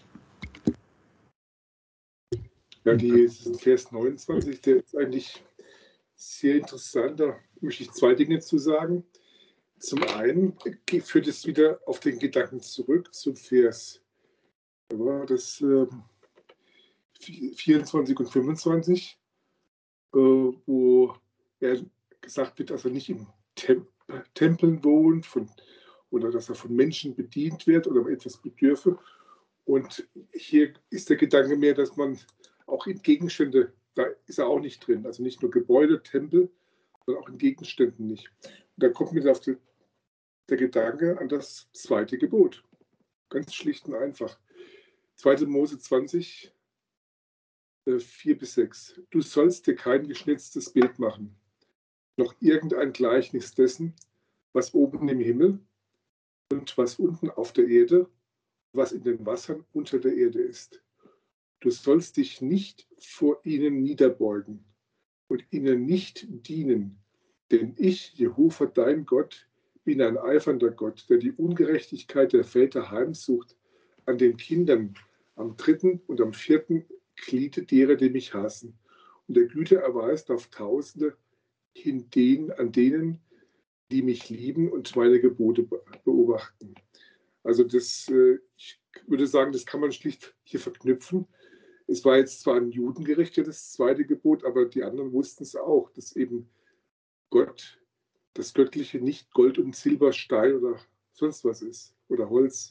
Ja, die Vers neunundzwanzig, der ist eigentlich sehr interessant. Da möchte ich zwei Dinge zu sagen. Zum einen führt es wieder auf den Gedanken zurück zum Vers das, äh, vierundzwanzig und fünfundzwanzig, äh, wo er gesagt wird, dass er nicht im Tempel Tempeln wohnt von, oder dass er von Menschen bedient wird oder etwas bedürfe. Und hier ist der Gedanke mehr, dass man auch in Gegenstände, da ist er auch nicht drin, also nicht nur Gebäude, Tempel, sondern auch in Gegenständen nicht. Und da kommt mir auf die, der Gedanke an das zweite Gebot. Ganz schlicht und einfach. zweiter Mose zwanzig, vier bis sechs. Du sollst dir kein geschnitztes Bild machen, noch irgendein Gleichnis dessen, was oben im Himmel und was unten auf der Erde, was in den Wassern unter der Erde ist. Du sollst dich nicht vor ihnen niederbeugen und ihnen nicht dienen, denn ich, Jehova, dein Gott, bin ein eifernder Gott, der die Ungerechtigkeit der Väter heimsucht an den Kindern am dritten und am vierten Gliede derer, die mich hassen, und der Güte erweist auf Tausende hin den, an denen, die mich lieben und meine Gebote beobachten. Also das, ich würde sagen, das kann man schlicht hier verknüpfen. Es war jetzt zwar an Juden gerichtet, das zweite Gebot, aber die anderen wussten es auch, dass eben Gott, das Göttliche nicht Gold und Silber, Stein oder sonst was ist oder Holz.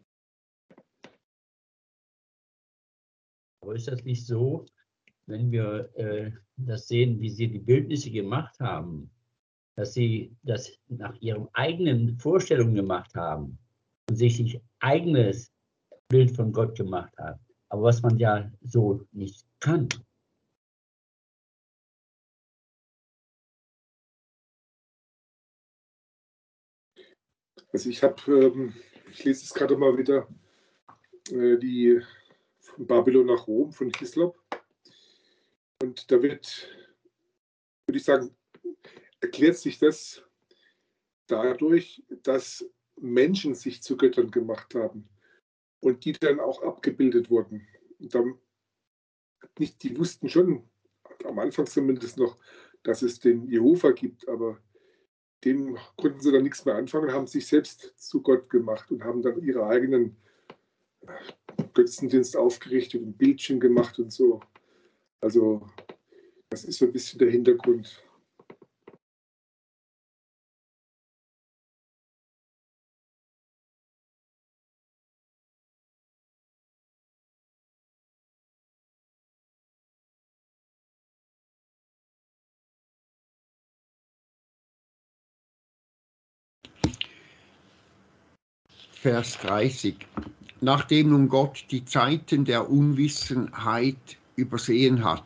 Aber ist das nicht so, wenn wir äh, das sehen, wie sie die Bildnisse gemacht haben, dass sie das nach ihren eigenen Vorstellungen gemacht haben und sich ein eigenes Bild von Gott gemacht haben, aber was man ja so nicht kann. Also ich habe, ähm, ich lese es gerade mal wieder, äh, die von Babylon nach Rom von Hislop. Und da wird, würde ich sagen, erklärt sich das dadurch, dass Menschen sich zu Göttern gemacht haben und die dann auch abgebildet wurden. Und dann nicht, die wussten schon, am Anfang zumindest noch, dass es den Jehova gibt, aber dem konnten sie dann nichts mehr anfangen, haben sich selbst zu Gott gemacht und haben dann ihre eigenen Götzendienst aufgerichtet und Bildchen gemacht und so. Also das ist so ein bisschen der Hintergrund. Vers dreißig. Nachdem nun Gott die Zeiten der Unwissenheit übersehen hat.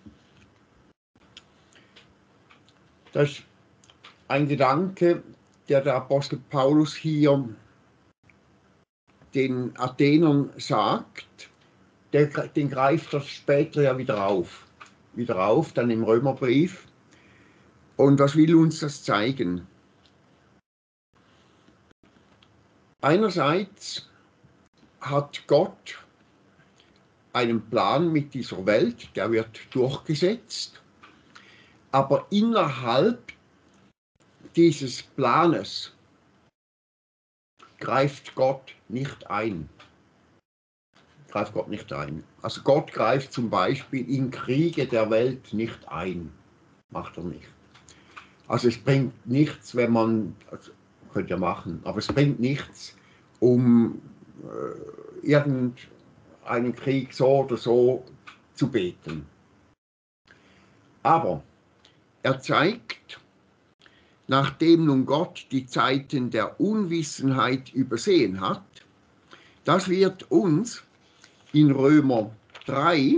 Das ist ein Gedanke, der der Apostel Paulus hier den Athenern sagt, der, den greift er später ja wieder auf. Wieder auf, dann im Römerbrief. Und was will uns das zeigen? Einerseits hat Gott einen Plan mit dieser Welt, der wird durchgesetzt, aber innerhalb dieses Planes greift Gott nicht ein. Greift Gott nicht ein. Also Gott greift zum Beispiel in Kriege der Welt nicht ein. Macht er nicht. Also es bringt nichts, wenn man, also könnt ihr machen, aber es bringt nichts, um äh, irgendeinen Krieg so oder so zu beten. Aber er zeigt, nachdem nun Gott die Zeiten der Unwissenheit übersehen hat, das wird uns in Römer drei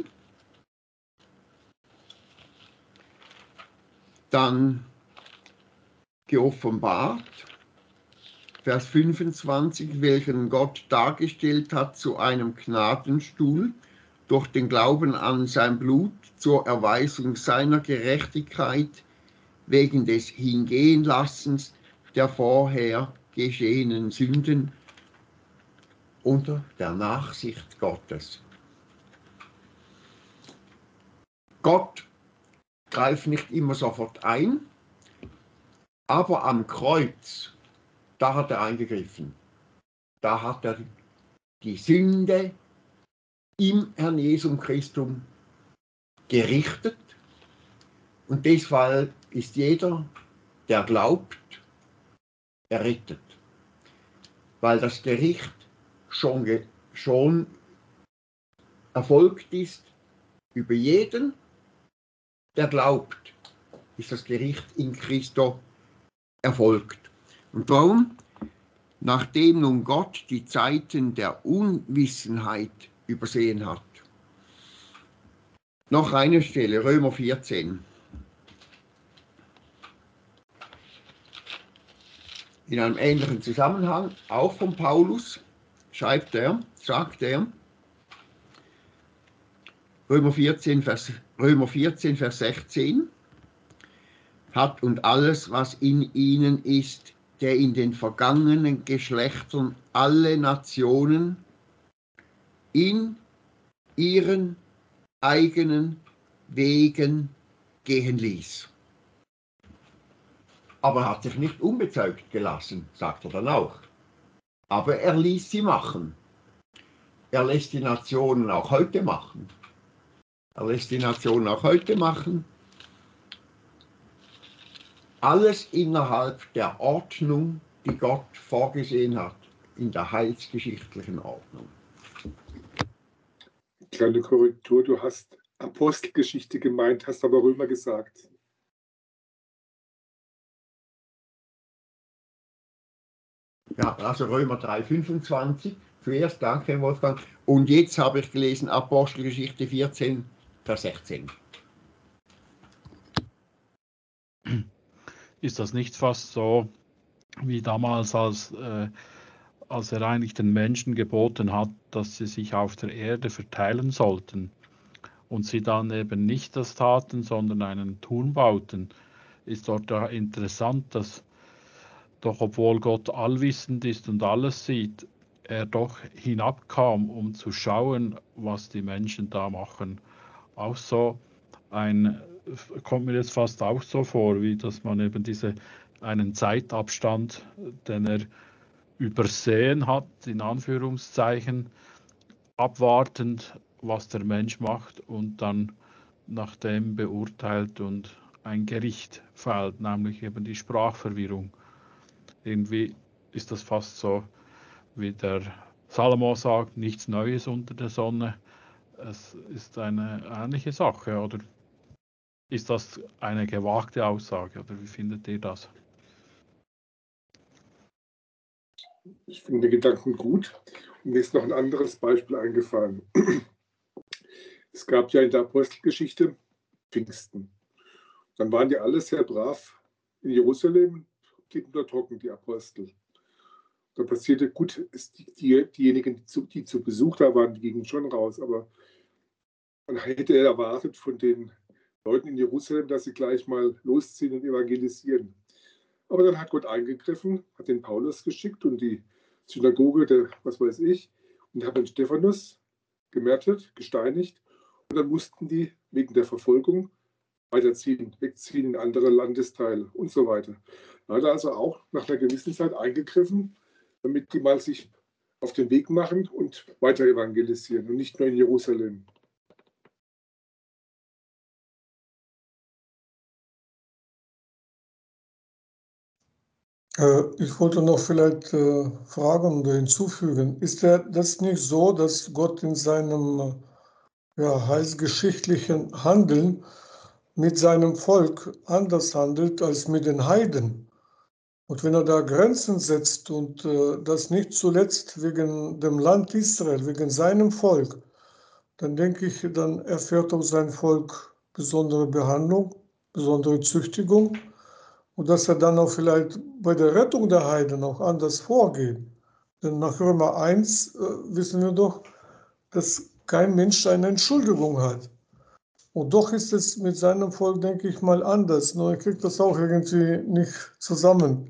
dann geoffenbart, Vers fünfundzwanzig, welchen Gott dargestellt hat zu einem Gnadenstuhl durch den Glauben an sein Blut zur Erweisung seiner Gerechtigkeit wegen des Hingehenlassens der vorher geschehenen Sünden unter der Nachsicht Gottes. Gott greift nicht immer sofort ein, aber am Kreuz, da hat er eingegriffen. Da hat er die Sünde im Herrn Jesum Christum gerichtet. Und deshalb ist jeder, der glaubt, errettet. Weil das Gericht schon, schon erfolgt ist über jeden, der glaubt, ist das Gericht in Christo erfolgt. Und darum, nachdem nun Gott die Zeiten der Unwissenheit übersehen hat, noch eine Stelle, Römer vierzehn. In einem ähnlichen Zusammenhang, auch von Paulus, schreibt er, sagt er, Römer vierzehn, Vers, Römer vierzehn, Vers sechzehn, hat und alles, was in ihnen ist, der in den vergangenen Geschlechtern alle Nationen in ihren eigenen Wegen gehen ließ. Aber er hat sich nicht unbezeugt gelassen, sagt er dann auch. Aber er ließ sie machen. Er lässt die Nationen auch heute machen. Er lässt die Nationen auch heute machen. Alles innerhalb der Ordnung, die Gott vorgesehen hat, in der heilsgeschichtlichen Ordnung. Kleine Korrektur, du hast Apostelgeschichte gemeint, hast aber Römer gesagt. Ja, also Römer drei, fünfundzwanzig, zuerst, danke Wolfgang. Und jetzt habe ich gelesen Apostelgeschichte vierzehn, Vers sechzehn. Ist das nicht fast so wie damals, als, äh, als er eigentlich den Menschen geboten hat, dass sie sich auf der Erde verteilen sollten und sie dann eben nicht das taten, sondern einen Turm bauten? Ist dort ja interessant, dass doch obwohl Gott allwissend ist und alles sieht, er doch hinabkam, um zu schauen, was die Menschen da machen. Auch so ein, kommt mir jetzt fast auch so vor, wie dass man eben diese einen Zeitabstand, den er übersehen hat, in Anführungszeichen, abwartend, was der Mensch macht und dann nach dem beurteilt und ein Gericht fällt, nämlich eben die Sprachverwirrung. Irgendwie ist das fast so, wie der Salomo sagt, nichts Neues unter der Sonne. Es ist eine ähnliche Sache, oder ist das eine gewagte Aussage, oder wie findet ihr das? Ich finde den Gedanken gut. Und mir ist noch ein anderes Beispiel eingefallen. Es gab ja in der Apostelgeschichte Pfingsten. Dann waren die alle sehr brav in Jerusalem, blieben dort hocken, die Apostel. Da passierte, gut, ist die, die, diejenigen, die zu, die zu Besuch da waren, die gingen schon raus, aber man hätte erwartet von den Leuten in Jerusalem, dass sie gleich mal losziehen und evangelisieren. Aber dann hat Gott eingegriffen, hat den Paulus geschickt und die Synagoge, der, was weiß ich, und hat den Stephanus gemartert, gesteinigt. Und dann mussten die wegen der Verfolgung weiterziehen, wegziehen in andere Landesteile und so weiter. Da hat er also auch nach einer gewissen Zeit eingegriffen, damit die mal sich auf den Weg machen und weiter evangelisieren und nicht nur in Jerusalem. Ich wollte noch vielleicht äh, fragen oder hinzufügen, ist der, das nicht so, dass Gott in seinem ja, heilsgeschichtlichen Handeln mit seinem Volk anders handelt als mit den Heiden? Und wenn er da Grenzen setzt und äh, das nicht zuletzt wegen dem Land Israel, wegen seinem Volk, dann denke ich, dann erfährt auch sein Volk besondere Behandlung, besondere Züchtigung. Und dass er dann auch vielleicht bei der Rettung der Heiden auch anders vorgeht. Denn nach Römer eins äh, wissen wir doch, dass kein Mensch eine Entschuldigung hat. Und doch ist es mit seinem Volk, denke ich mal, anders. Nur er kriegt das auch irgendwie nicht zusammen.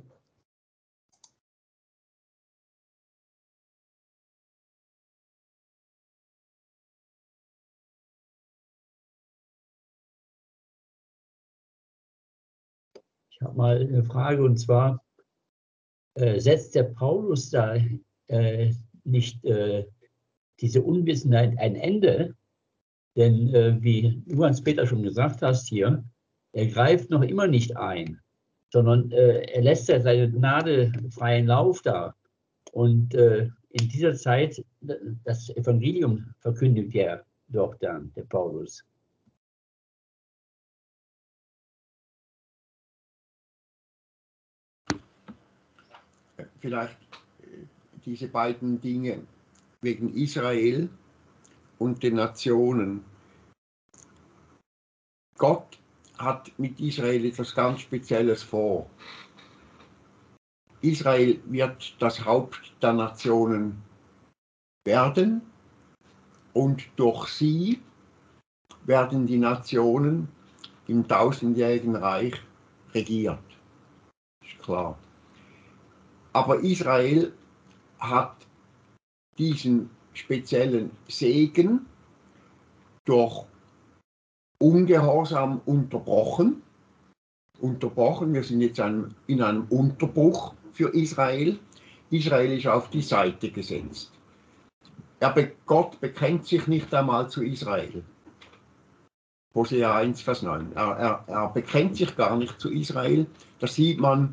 Ich habe mal eine Frage, und zwar, äh, setzt der Paulus da äh, nicht äh, diese Unwissenheit ein Ende? Denn äh, wie du Hans Peter schon gesagt hast hier, er greift noch immer nicht ein, sondern äh, er lässt ja seine Gnade freien Lauf da. Und äh, in dieser Zeit, das Evangelium verkündigt er doch dann, der Paulus. Vielleicht diese beiden Dinge wegen Israel und den Nationen. Gott hat mit Israel etwas ganz Spezielles vor. Israel wird das Haupt der Nationen werden und durch sie werden die Nationen im tausendjährigen Reich regiert. Ist klar. Aber Israel hat diesen speziellen Segen durch Ungehorsam unterbrochen. Unterbrochen, wir sind jetzt in einem Unterbruch für Israel. Israel ist auf die Seite gesetzt. Er, Gott bekennt sich nicht einmal zu Israel. Hosea eins, Vers neun. Er, er, er bekennt sich gar nicht zu Israel. Das sieht man,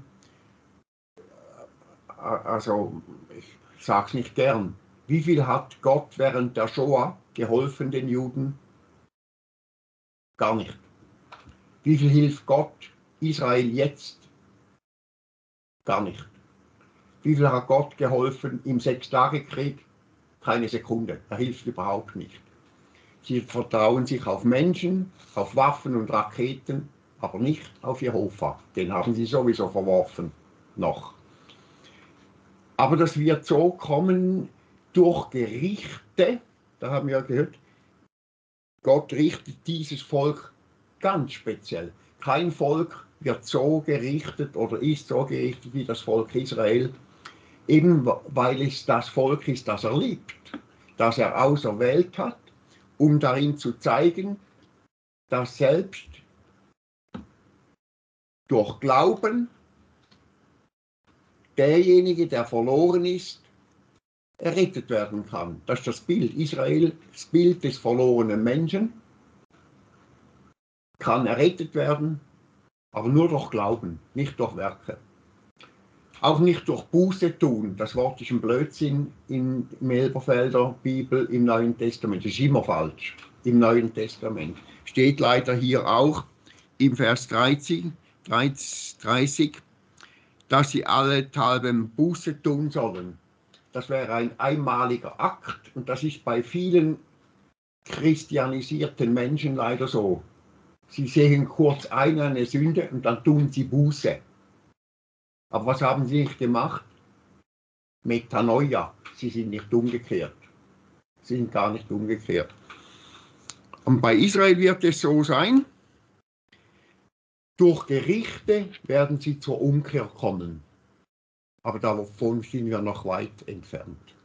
also ich sage es nicht gern, wie viel hat Gott während der Shoah geholfen den Juden? Gar nicht. Wie viel hilft Gott Israel jetzt? Gar nicht. Wie viel hat Gott geholfen im Sechstagekrieg? Keine Sekunde. Er hilft überhaupt nicht. Sie vertrauen sich auf Menschen, auf Waffen und Raketen, aber nicht auf Jehova. Den haben sie sowieso verworfen. Noch. Aber das wird so kommen durch Gerichte. Da haben wir gehört, Gott richtet dieses Volk ganz speziell. Kein Volk wird so gerichtet oder ist so gerichtet wie das Volk Israel, eben weil es das Volk ist, das er liebt, das er auserwählt hat, um darin zu zeigen, dass selbst durch Glauben derjenige, der verloren ist, errettet werden kann. Das ist das Bild. Israel, das Bild des verlorenen Menschen, kann errettet werden, aber nur durch Glauben, nicht durch Werke. Auch nicht durch Buße tun. Das Wort ist ein Blödsinn in Elberfelder Bibel im Neuen Testament. Das ist immer falsch im Neuen Testament. Steht leider hier auch im Vers dreißig, dreißig, dass sie allenthalben Buße tun sollen. Das wäre ein einmaliger Akt und das ist bei vielen christianisierten Menschen leider so. Sie sehen kurz ein eine Sünde und dann tun sie Buße. Aber was haben sie nicht gemacht? Metanoia. Sie sind nicht umgekehrt. Sie sind gar nicht umgekehrt. Und bei Israel wird es so sein, durch Gerichte werden sie zur Umkehr kommen. Aber davon sind wir noch weit entfernt.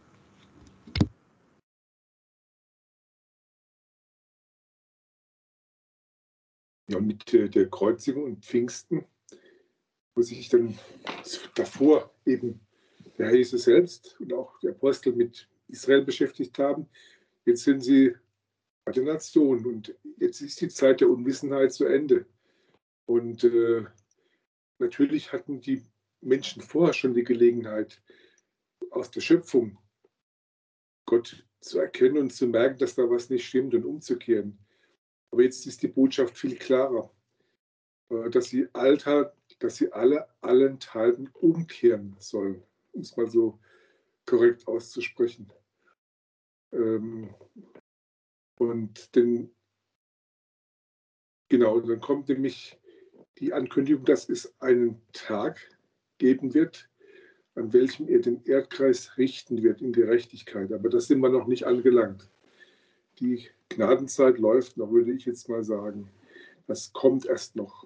Ja, mit äh, der Kreuzigung und Pfingsten, wo sich dann davor eben der Herr Jesus selbst und auch die Apostel mit Israel beschäftigt haben. Jetzt sind sie bei der Nation und jetzt ist die Zeit der Unwissenheit zu Ende. Und äh, natürlich hatten die Menschen vorher schon die Gelegenheit, aus der Schöpfung Gott zu erkennen und zu merken, dass da was nicht stimmt und umzukehren. Aber jetzt ist die Botschaft viel klarer, dass sie, Alter, dass sie alle allenthalben umkehren sollen, um es mal so korrekt auszusprechen. Und denn, genau, dann kommt nämlich die Ankündigung, dass es einen Tag geben wird, an welchem er den Erdkreis richten wird in Gerechtigkeit. Aber das sind wir noch nicht angelangt. Die Gnadenzeit läuft noch, würde ich jetzt mal sagen. Das kommt erst noch.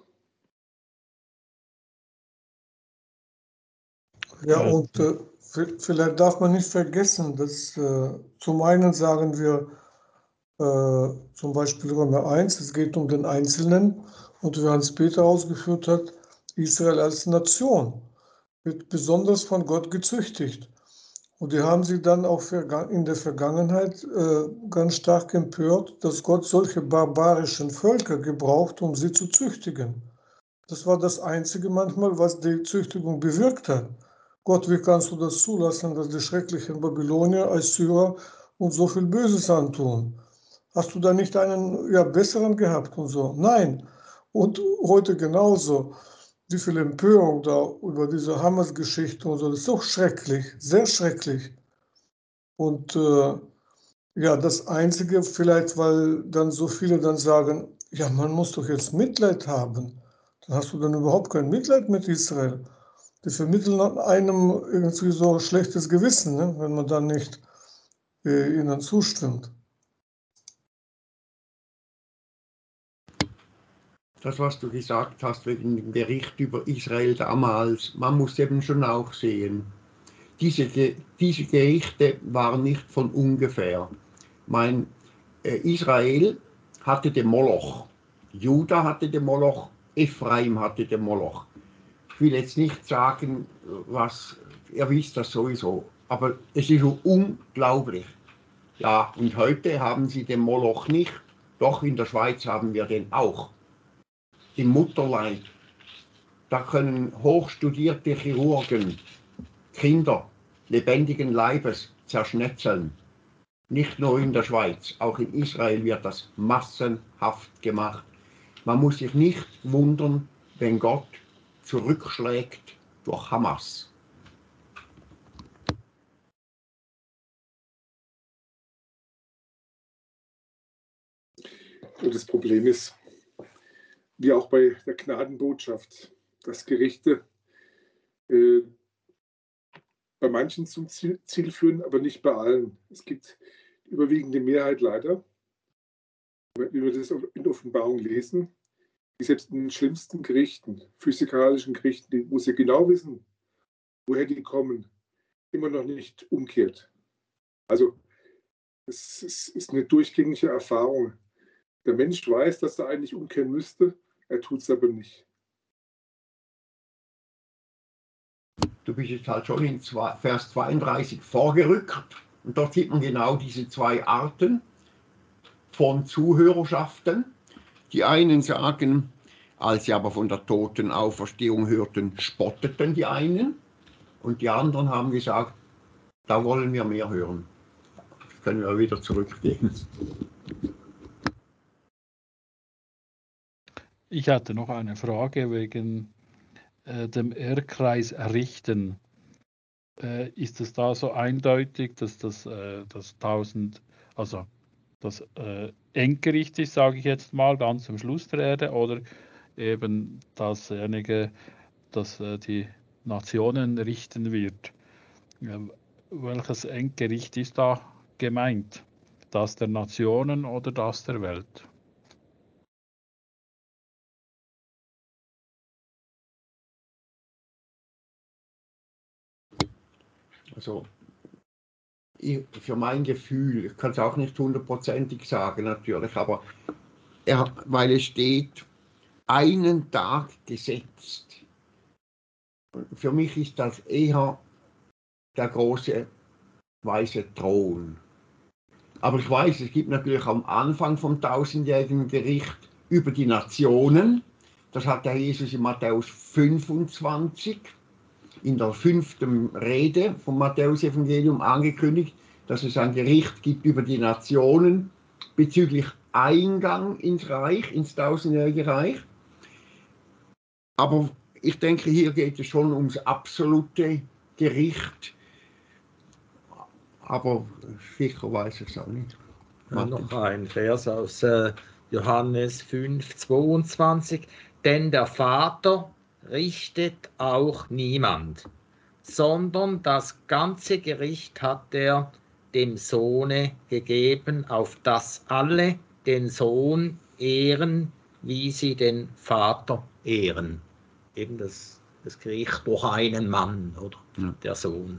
Ja, und äh, vielleicht darf man nicht vergessen, dass äh, zum einen sagen wir äh, zum Beispiel Römer eins, es geht um den Einzelnen, und wie Hans-Peter ausgeführt hat, Israel als Nation wird besonders von Gott gezüchtigt. Und die haben sie dann auch in der Vergangenheit äh, ganz stark empört, dass Gott solche barbarischen Völker gebraucht, um sie zu züchtigen. Das war das Einzige manchmal, was die Züchtigung bewirkt hat. Gott, wie kannst du das zulassen, dass die schrecklichen Babylonier, Assyrer uns so viel Böses antun? Hast du da nicht einen ja, besseren gehabt und so? Nein. Und heute genauso. Wie viel Empörung da über diese Hamas-Geschichte und so, das ist doch schrecklich, sehr schrecklich. Und äh, ja, das Einzige vielleicht, weil dann so viele dann sagen, ja, man muss doch jetzt Mitleid haben. Dann hast du dann überhaupt kein Mitleid mit Israel. Die vermitteln einem irgendwie so schlechtes Gewissen, ne, wenn man dann nicht äh, ihnen zustimmt. Das, was du gesagt hast wegen dem Bericht über Israel damals, man muss eben schon auch sehen, diese, diese Gerichte waren nicht von ungefähr. Mein, äh, Israel hatte den Moloch, Juda hatte den Moloch, Ephraim hatte den Moloch. Ich will jetzt nicht sagen, was, ihr wisst das sowieso, aber es ist so unglaublich. Ja, und heute haben sie den Moloch nicht, doch in der Schweiz haben wir den auch. Im Mutterleib. Da können hochstudierte Chirurgen Kinder lebendigen Leibes zerschnetzeln. Nicht nur in der Schweiz, auch in Israel wird das massenhaft gemacht. Man muss sich nicht wundern, wenn Gott zurückschlägt durch Hamas. Und das Problem ist, wie auch bei der Gnadenbotschaft, dass Gerichte äh, bei manchen zum Ziel, Ziel führen, aber nicht bei allen. Es gibt die überwiegende Mehrheit leider, wie wir das in der Offenbarung lesen, die selbst in den schlimmsten Gerichten, physikalischen Gerichten, wo sie genau wissen, woher die kommen, immer noch nicht umkehrt. Also es ist eine durchgängige Erfahrung. Der Mensch weiß, dass er eigentlich umkehren müsste, er tut es aber nicht. Du bist jetzt halt schon in Vers zweiunddreißig vorgerückt und dort sieht man genau diese zwei Arten von Zuhörerschaften. Die einen sagen, als sie aber von der Totenauferstehung hörten, spotteten die einen und die anderen haben gesagt, da wollen wir mehr hören. Das können wir wieder zurückgehen. Ich hatte noch eine Frage wegen äh, dem Erdkreis richten. Äh, ist es da so eindeutig, dass das, äh, das tausend, also das äh, Endgericht ist, sage ich jetzt mal, ganz am Schluss der Erde, oder eben dasjenige, das äh, die Nationen richten wird? welches Endgericht ist da gemeint? Das der Nationen oder das der Welt? Also ich, für mein Gefühl, ich kann es auch nicht hundertprozentig sagen natürlich, aber er, weil es steht, einen Tag gesetzt. Für mich ist das eher der große weiße Thron. Aber ich weiß, es gibt natürlich am Anfang vom tausendjährigen Gericht über die Nationen, das hat der Jesus in Matthäus fünfundzwanzig, in der fünften Rede vom Matthäus-Evangelium angekündigt, dass es ein Gericht gibt über die Nationen bezüglich Eingang ins Reich, ins tausendjährige Reich. Aber ich denke, hier geht es schon ums absolute Gericht. Aber sicher weiß ich es auch nicht. Äh, noch ein Vers aus äh, Johannes fünf, zweiundzwanzig. Denn der Vater richtet auch niemand, sondern das ganze Gericht hat er dem Sohne gegeben, auf dass alle den Sohn ehren, wie sie den Vater ehren. Eben das, das Gericht durch einen Mann, oder? Ja. Der Sohn.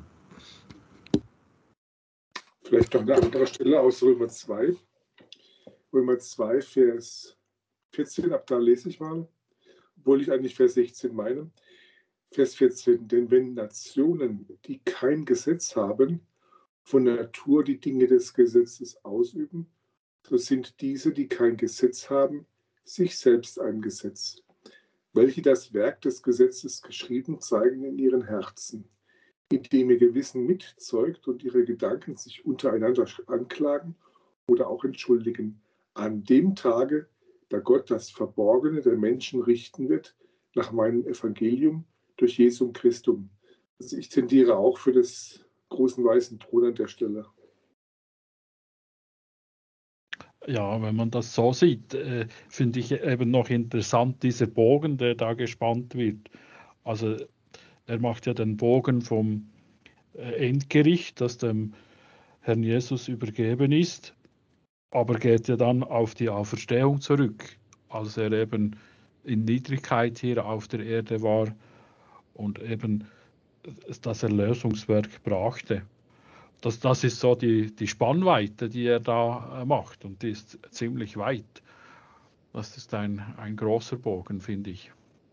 Vielleicht noch eine andere Stelle aus Römer zwei. Römer zwei, Vers vierzehn, ab da lese ich mal, obwohl ich eigentlich Vers sechzehn meine. Vers vierzehn, denn wenn Nationen, die kein Gesetz haben, von Natur die Dinge des Gesetzes ausüben, so sind diese, die kein Gesetz haben, sich selbst ein Gesetz, welche das Werk des Gesetzes geschrieben zeigen in ihren Herzen, indem ihr Gewissen mitzeugt und ihre Gedanken sich untereinander anklagen oder auch entschuldigen, an dem Tage, da Gott das Verborgene der Menschen richten wird, nach meinem Evangelium durch Jesum Christum. Also ich tendiere auch für das großen weißen Thron an der Stelle. Ja, wenn man das so sieht, äh, finde ich eben noch interessant, dieser Bogen, der da gespannt wird. Also er macht ja den Bogen vom äh, Endgericht, das dem Herrn Jesus übergeben ist, aber geht ja dann auf die Auferstehung zurück, als er eben in Niedrigkeit hier auf der Erde war und eben das Erlösungswerk brachte. Das, das ist so die, die Spannweite, die er da äh, macht, und die ist ziemlich weit. Das ist ein, ein großer Bogen, finde ich.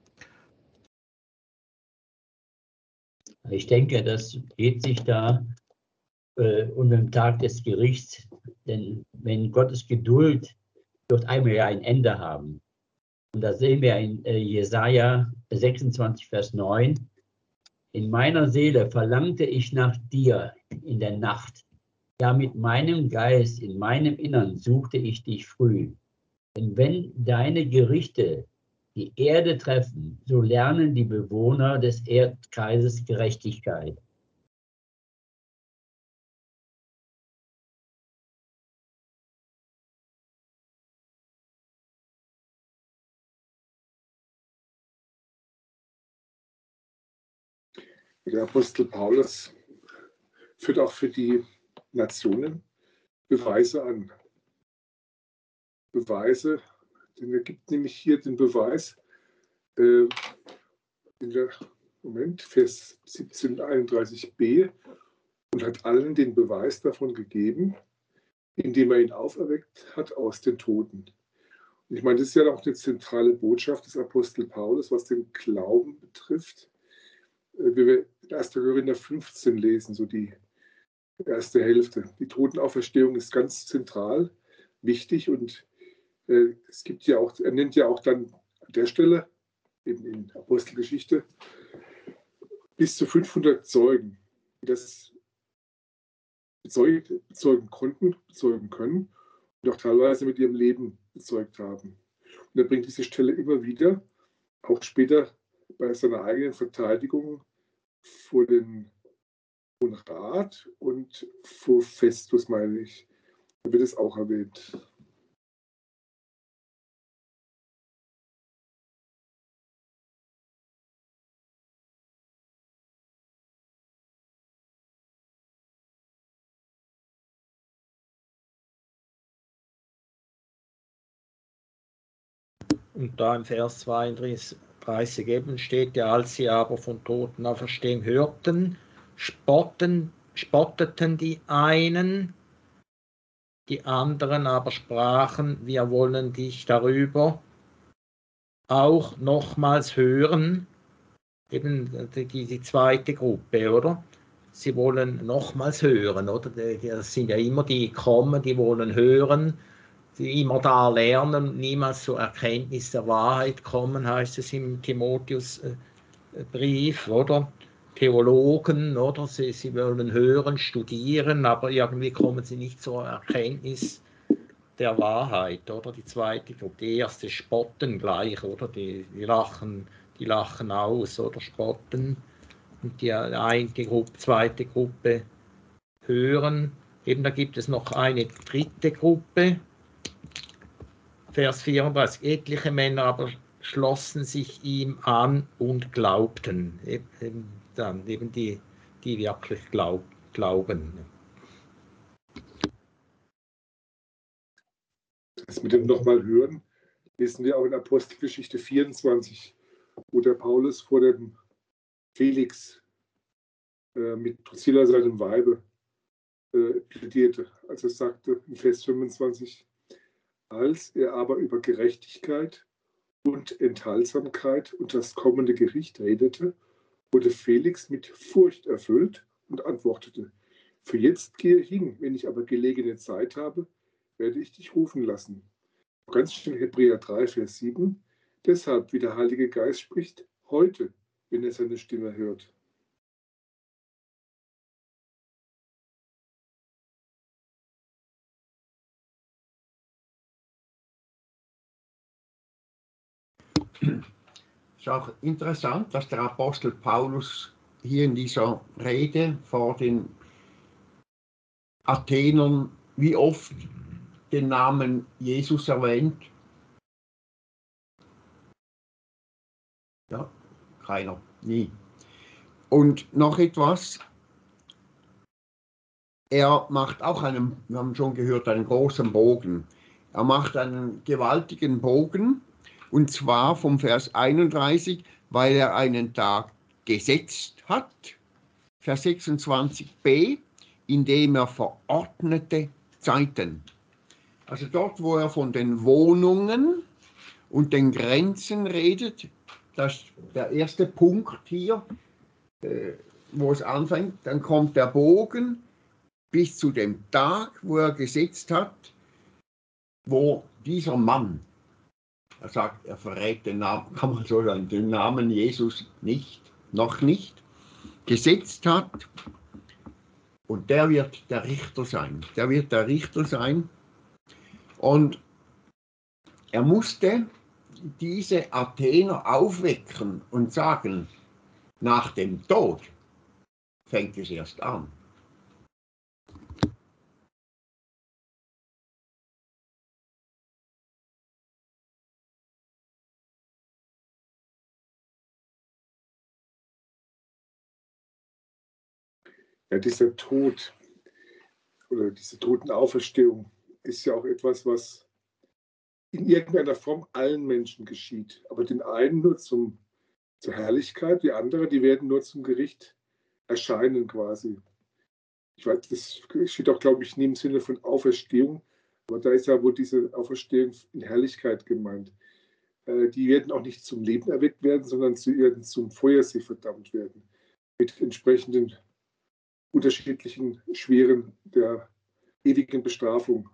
Ich denke, das geht sich da äh, um den Tag des Gerichts, denn wenn Gottes Geduld wird einmal ja ein Ende haben. Und da sehen wir in äh, Jesaja sechsundzwanzig, Vers neun. In meiner Seele verlangte ich nach dir in der Nacht. Ja, mit meinem Geist, in meinem Innern suchte ich dich früh. Denn wenn deine Gerichte die Erde treffen, so lernen die Bewohner des Erdkreises Gerechtigkeit. Der Apostel Paulus führt auch für die Nationen Beweise an. Beweise, denn er gibt nämlich hier den Beweis äh, in der Moment, Vers siebzehnhunderteinunddreißig b, und hat allen den Beweis davon gegeben, indem er ihn auferweckt hat aus den Toten. Und ich meine, das ist ja auch eine zentrale Botschaft des Apostel Paulus, was den Glauben betrifft. Wie wir in erster Korinther fünfzehn lesen, so die erste Hälfte. Die Totenauferstehung ist ganz zentral, wichtig, und äh, es gibt ja auch, er nennt ja auch dann an der Stelle, eben in Apostelgeschichte, bis zu fünfhundert Zeugen, die das bezeugen, bezeugen konnten, bezeugen können und auch teilweise mit ihrem Leben bezeugt haben. Und er bringt diese Stelle immer wieder, auch später bei seiner eigenen Verteidigung vor den Hohen Rat und vor Festus, meine ich. Da wird es auch erwähnt. Und da im Vers zweiunddreißig eben steht ja, als sie aber von Toten auferstehen hörten, spotten, spotteten die einen, die anderen aber sprachen, wir wollen dich darüber auch nochmals hören. Eben die, die zweite Gruppe, oder? Sie wollen nochmals hören, oder? Das sind ja immer die, die kommen, die wollen hören, die immer da lernen, niemals zur Erkenntnis der Wahrheit kommen, heißt es im Timotheusbrief, oder? Theologen, oder? Sie, sie wollen hören, studieren, aber irgendwie kommen sie nicht zur Erkenntnis der Wahrheit, oder? Die zweite Gruppe, die erste spotten gleich, oder? Die, die lachen, die lachen aus, oder spotten. Und die eine Gruppe, zweite Gruppe hören. Eben da gibt es noch eine dritte Gruppe. Vers vierunddreißig. Etliche Männer aber schlossen sich ihm an und glaubten. Eben, dann eben die, die wirklich glaub, glauben. Das mit dem nochmal hören, lesen wir auch in Apostelgeschichte vierundzwanzig, wo der Paulus vor dem Felix äh, mit Drusilla, seinem Weibe, äh, plädierte, als er sagte in Vers fünfundzwanzig, als er aber über Gerechtigkeit und Enthaltsamkeit und das kommende Gericht redete, wurde Felix mit Furcht erfüllt und antwortete, für jetzt gehe hin, wenn ich aber gelegene Zeit habe, werde ich dich rufen lassen. Ganz schön Hebräer drei, Vers sieben, deshalb, wie der Heilige Geist spricht, heute, wenn er seine Stimme hört. Es ist auch interessant, dass der Apostel Paulus hier in dieser Rede vor den Athenern wie oft den Namen Jesus erwähnt. Ja, keiner, nie. Und noch etwas, er macht auch einen, wir haben schon gehört, einen großen Bogen. Er macht einen gewaltigen Bogen, und zwar vom Vers einunddreißig, weil er einen Tag gesetzt hat, Vers sechsundzwanzig b, indem er verordnete Zeiten. Also dort, wo er von den Wohnungen und den Grenzen redet, das ist der erste Punkt hier, äh, wo es anfängt, dann kommt der Bogen bis zu dem Tag, wo er gesetzt hat, wo dieser Mann, er sagt, er verrät den Namen, kann man so sagen, den Namen Jesus nicht, noch nicht, gesetzt hat, und der wird der Richter sein. Der wird der Richter sein. Und er musste diese Athener aufwecken und sagen, nach dem Tod fängt es erst an. Ja, dieser Tod oder diese Totenauferstehung ist ja auch etwas, was in irgendeiner Form allen Menschen geschieht. Aber den einen nur zum, zur Herrlichkeit, die anderen, die werden nur zum Gericht erscheinen quasi. Ich weiß, das steht auch, glaube ich, nie im Sinne von Auferstehung, aber da ist ja wohl diese Auferstehung in Herrlichkeit gemeint. Äh, die werden auch nicht zum Leben erweckt werden, sondern sie werden zum Feuersee verdammt werden. Mit entsprechenden unterschiedlichen Schweren der ewigen Bestrafung.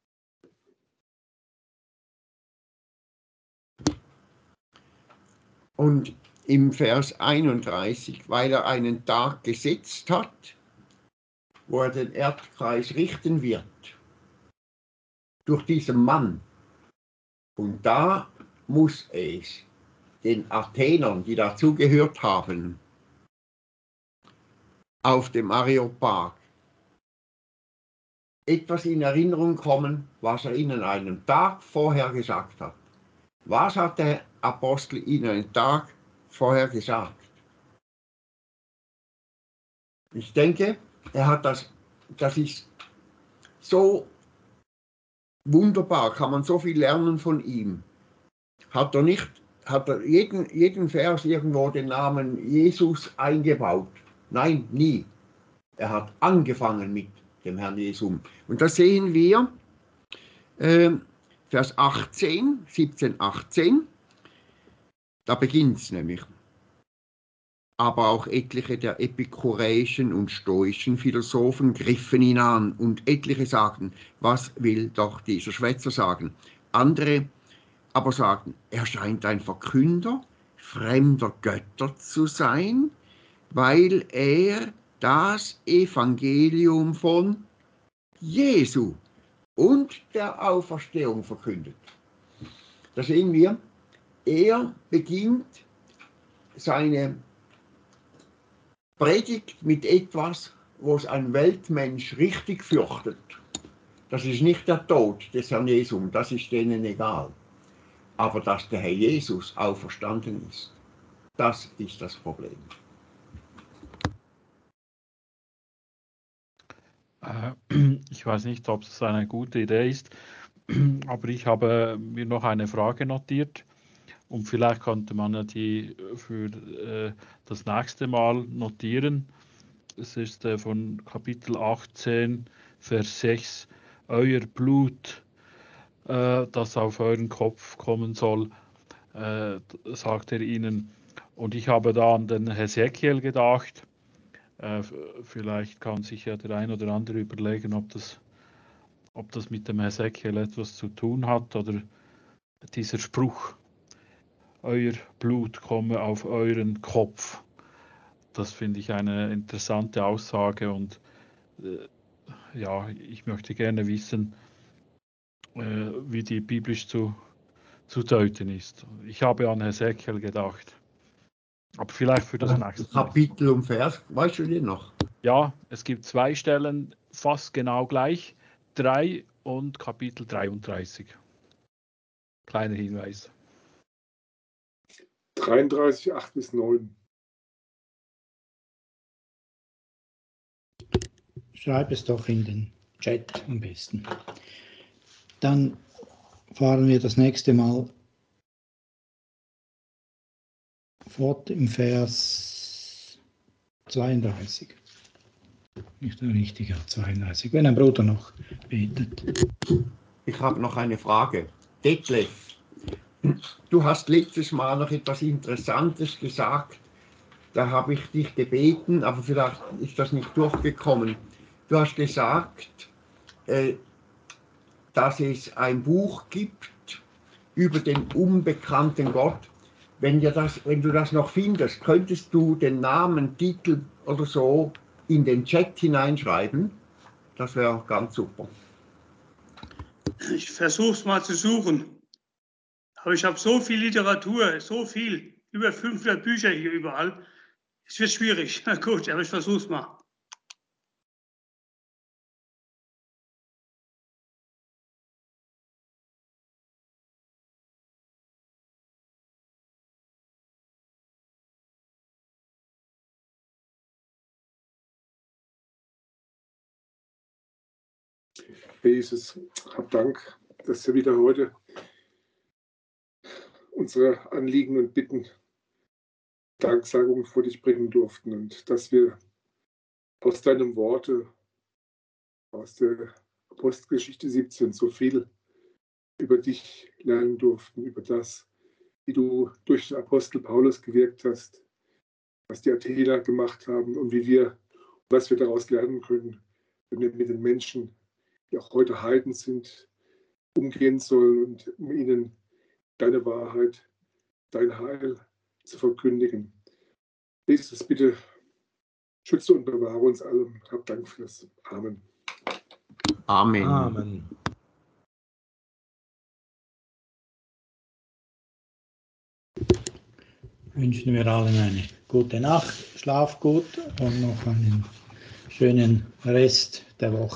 Und im Vers einunddreißig, weil er einen Tag gesetzt hat, wo er den Erdkreis richten wird, durch diesen Mann. Und da muss es den Athenern, die dazugehört haben, auf dem Areopag etwas in Erinnerung kommen, was er ihnen einen Tag vorher gesagt hat. Was hat der Apostel ihnen einen Tag vorher gesagt? Ich denke, er hat das, das ist so wunderbar, kann man so viel lernen von ihm. hat er nicht, hat er jeden, jeden Vers irgendwo den Namen Jesus eingebaut. Nein, nie. Er hat angefangen mit dem Herrn Jesus. Und da sehen wir, äh, Vers achtzehn, siebzehn, achtzehn, da beginnt es nämlich. Aber auch etliche der epikureischen und stoischen Philosophen griffen ihn an und etliche sagten, was will doch dieser Schwätzer sagen? Andere aber sagten, er scheint ein Verkünder fremder Götter zu sein, weil er das Evangelium von Jesu und der Auferstehung verkündet. Da sehen wir, er beginnt seine Predigt mit etwas, wo es ein Weltmensch richtig fürchtet. Das ist nicht der Tod des Herrn Jesus, das ist denen egal. Aber dass der Herr Jesus auferstanden ist, das ist das Problem. Ich weiß nicht, ob es eine gute Idee ist, aber ich habe mir noch eine Frage notiert und vielleicht könnte man ja die für äh, das nächste Mal notieren. Es ist äh, von Kapitel achtzehn, Vers sechs, euer Blut, äh, das auf euren Kopf kommen soll, äh, sagt er ihnen. Und ich habe da an den Hesekiel gedacht. Äh, vielleicht kann sich ja der ein oder andere überlegen, ob das, ob das mit dem Hesekiel etwas zu tun hat oder dieser Spruch, euer Blut komme auf euren Kopf. Das finde ich eine interessante Aussage und äh, ja, ich möchte gerne wissen, äh, wie die biblisch zu, zu deuten ist. Ich habe an Hesekiel gedacht. Aber vielleicht für das nächste Mal. Kapitel und Vers, weißt du den noch? Ja, es gibt zwei Stellen, fast genau gleich, drei und Kapitel dreiunddreißig. Kleiner Hinweis. dreiunddreißig, acht bis neun. Schreib es doch in den Chat am besten. Dann fahren wir das nächste Mal fort im Vers zweiunddreißig. Nicht der richtige, zweiunddreißig. Wenn ein Bruder noch betet. Ich habe noch eine Frage. Detlef, du hast letztes Mal noch etwas Interessantes gesagt. Da habe ich dich gebeten, aber vielleicht ist das nicht durchgekommen. Du hast gesagt, äh, dass es ein Buch gibt über den unbekannten Gott. Wenn, dir das, wenn du das noch findest, könntest du den Namen, Titel oder so in den Chat hineinschreiben? Das wäre ganz super. Ich versuche es mal zu suchen. Aber ich habe so viel Literatur, so viel, über fünfhundert Bücher hier überall. Es wird schwierig. Na gut, aber ich versuche es mal. Herr Jesus, hab Dank, dass wir wieder heute unsere Anliegen und Bitten, Danksagungen vor dich bringen durften und dass wir aus deinem Worte, aus der Apostelgeschichte siebzehn so viel über dich lernen durften, über das, wie du durch den Apostel Paulus gewirkt hast, was die Athener gemacht haben und wie wir, was wir daraus lernen können, wenn wir mit den Menschen, die auch heute Heiden sind, umgehen sollen und um ihnen deine Wahrheit, dein Heil zu verkündigen. Jesus, bitte schütze und bewahre uns alle. Hab Dank fürs. Amen. Amen. Amen. Wünschen wir allen eine gute Nacht, schlaf gut und noch einen schönen Rest der Woche.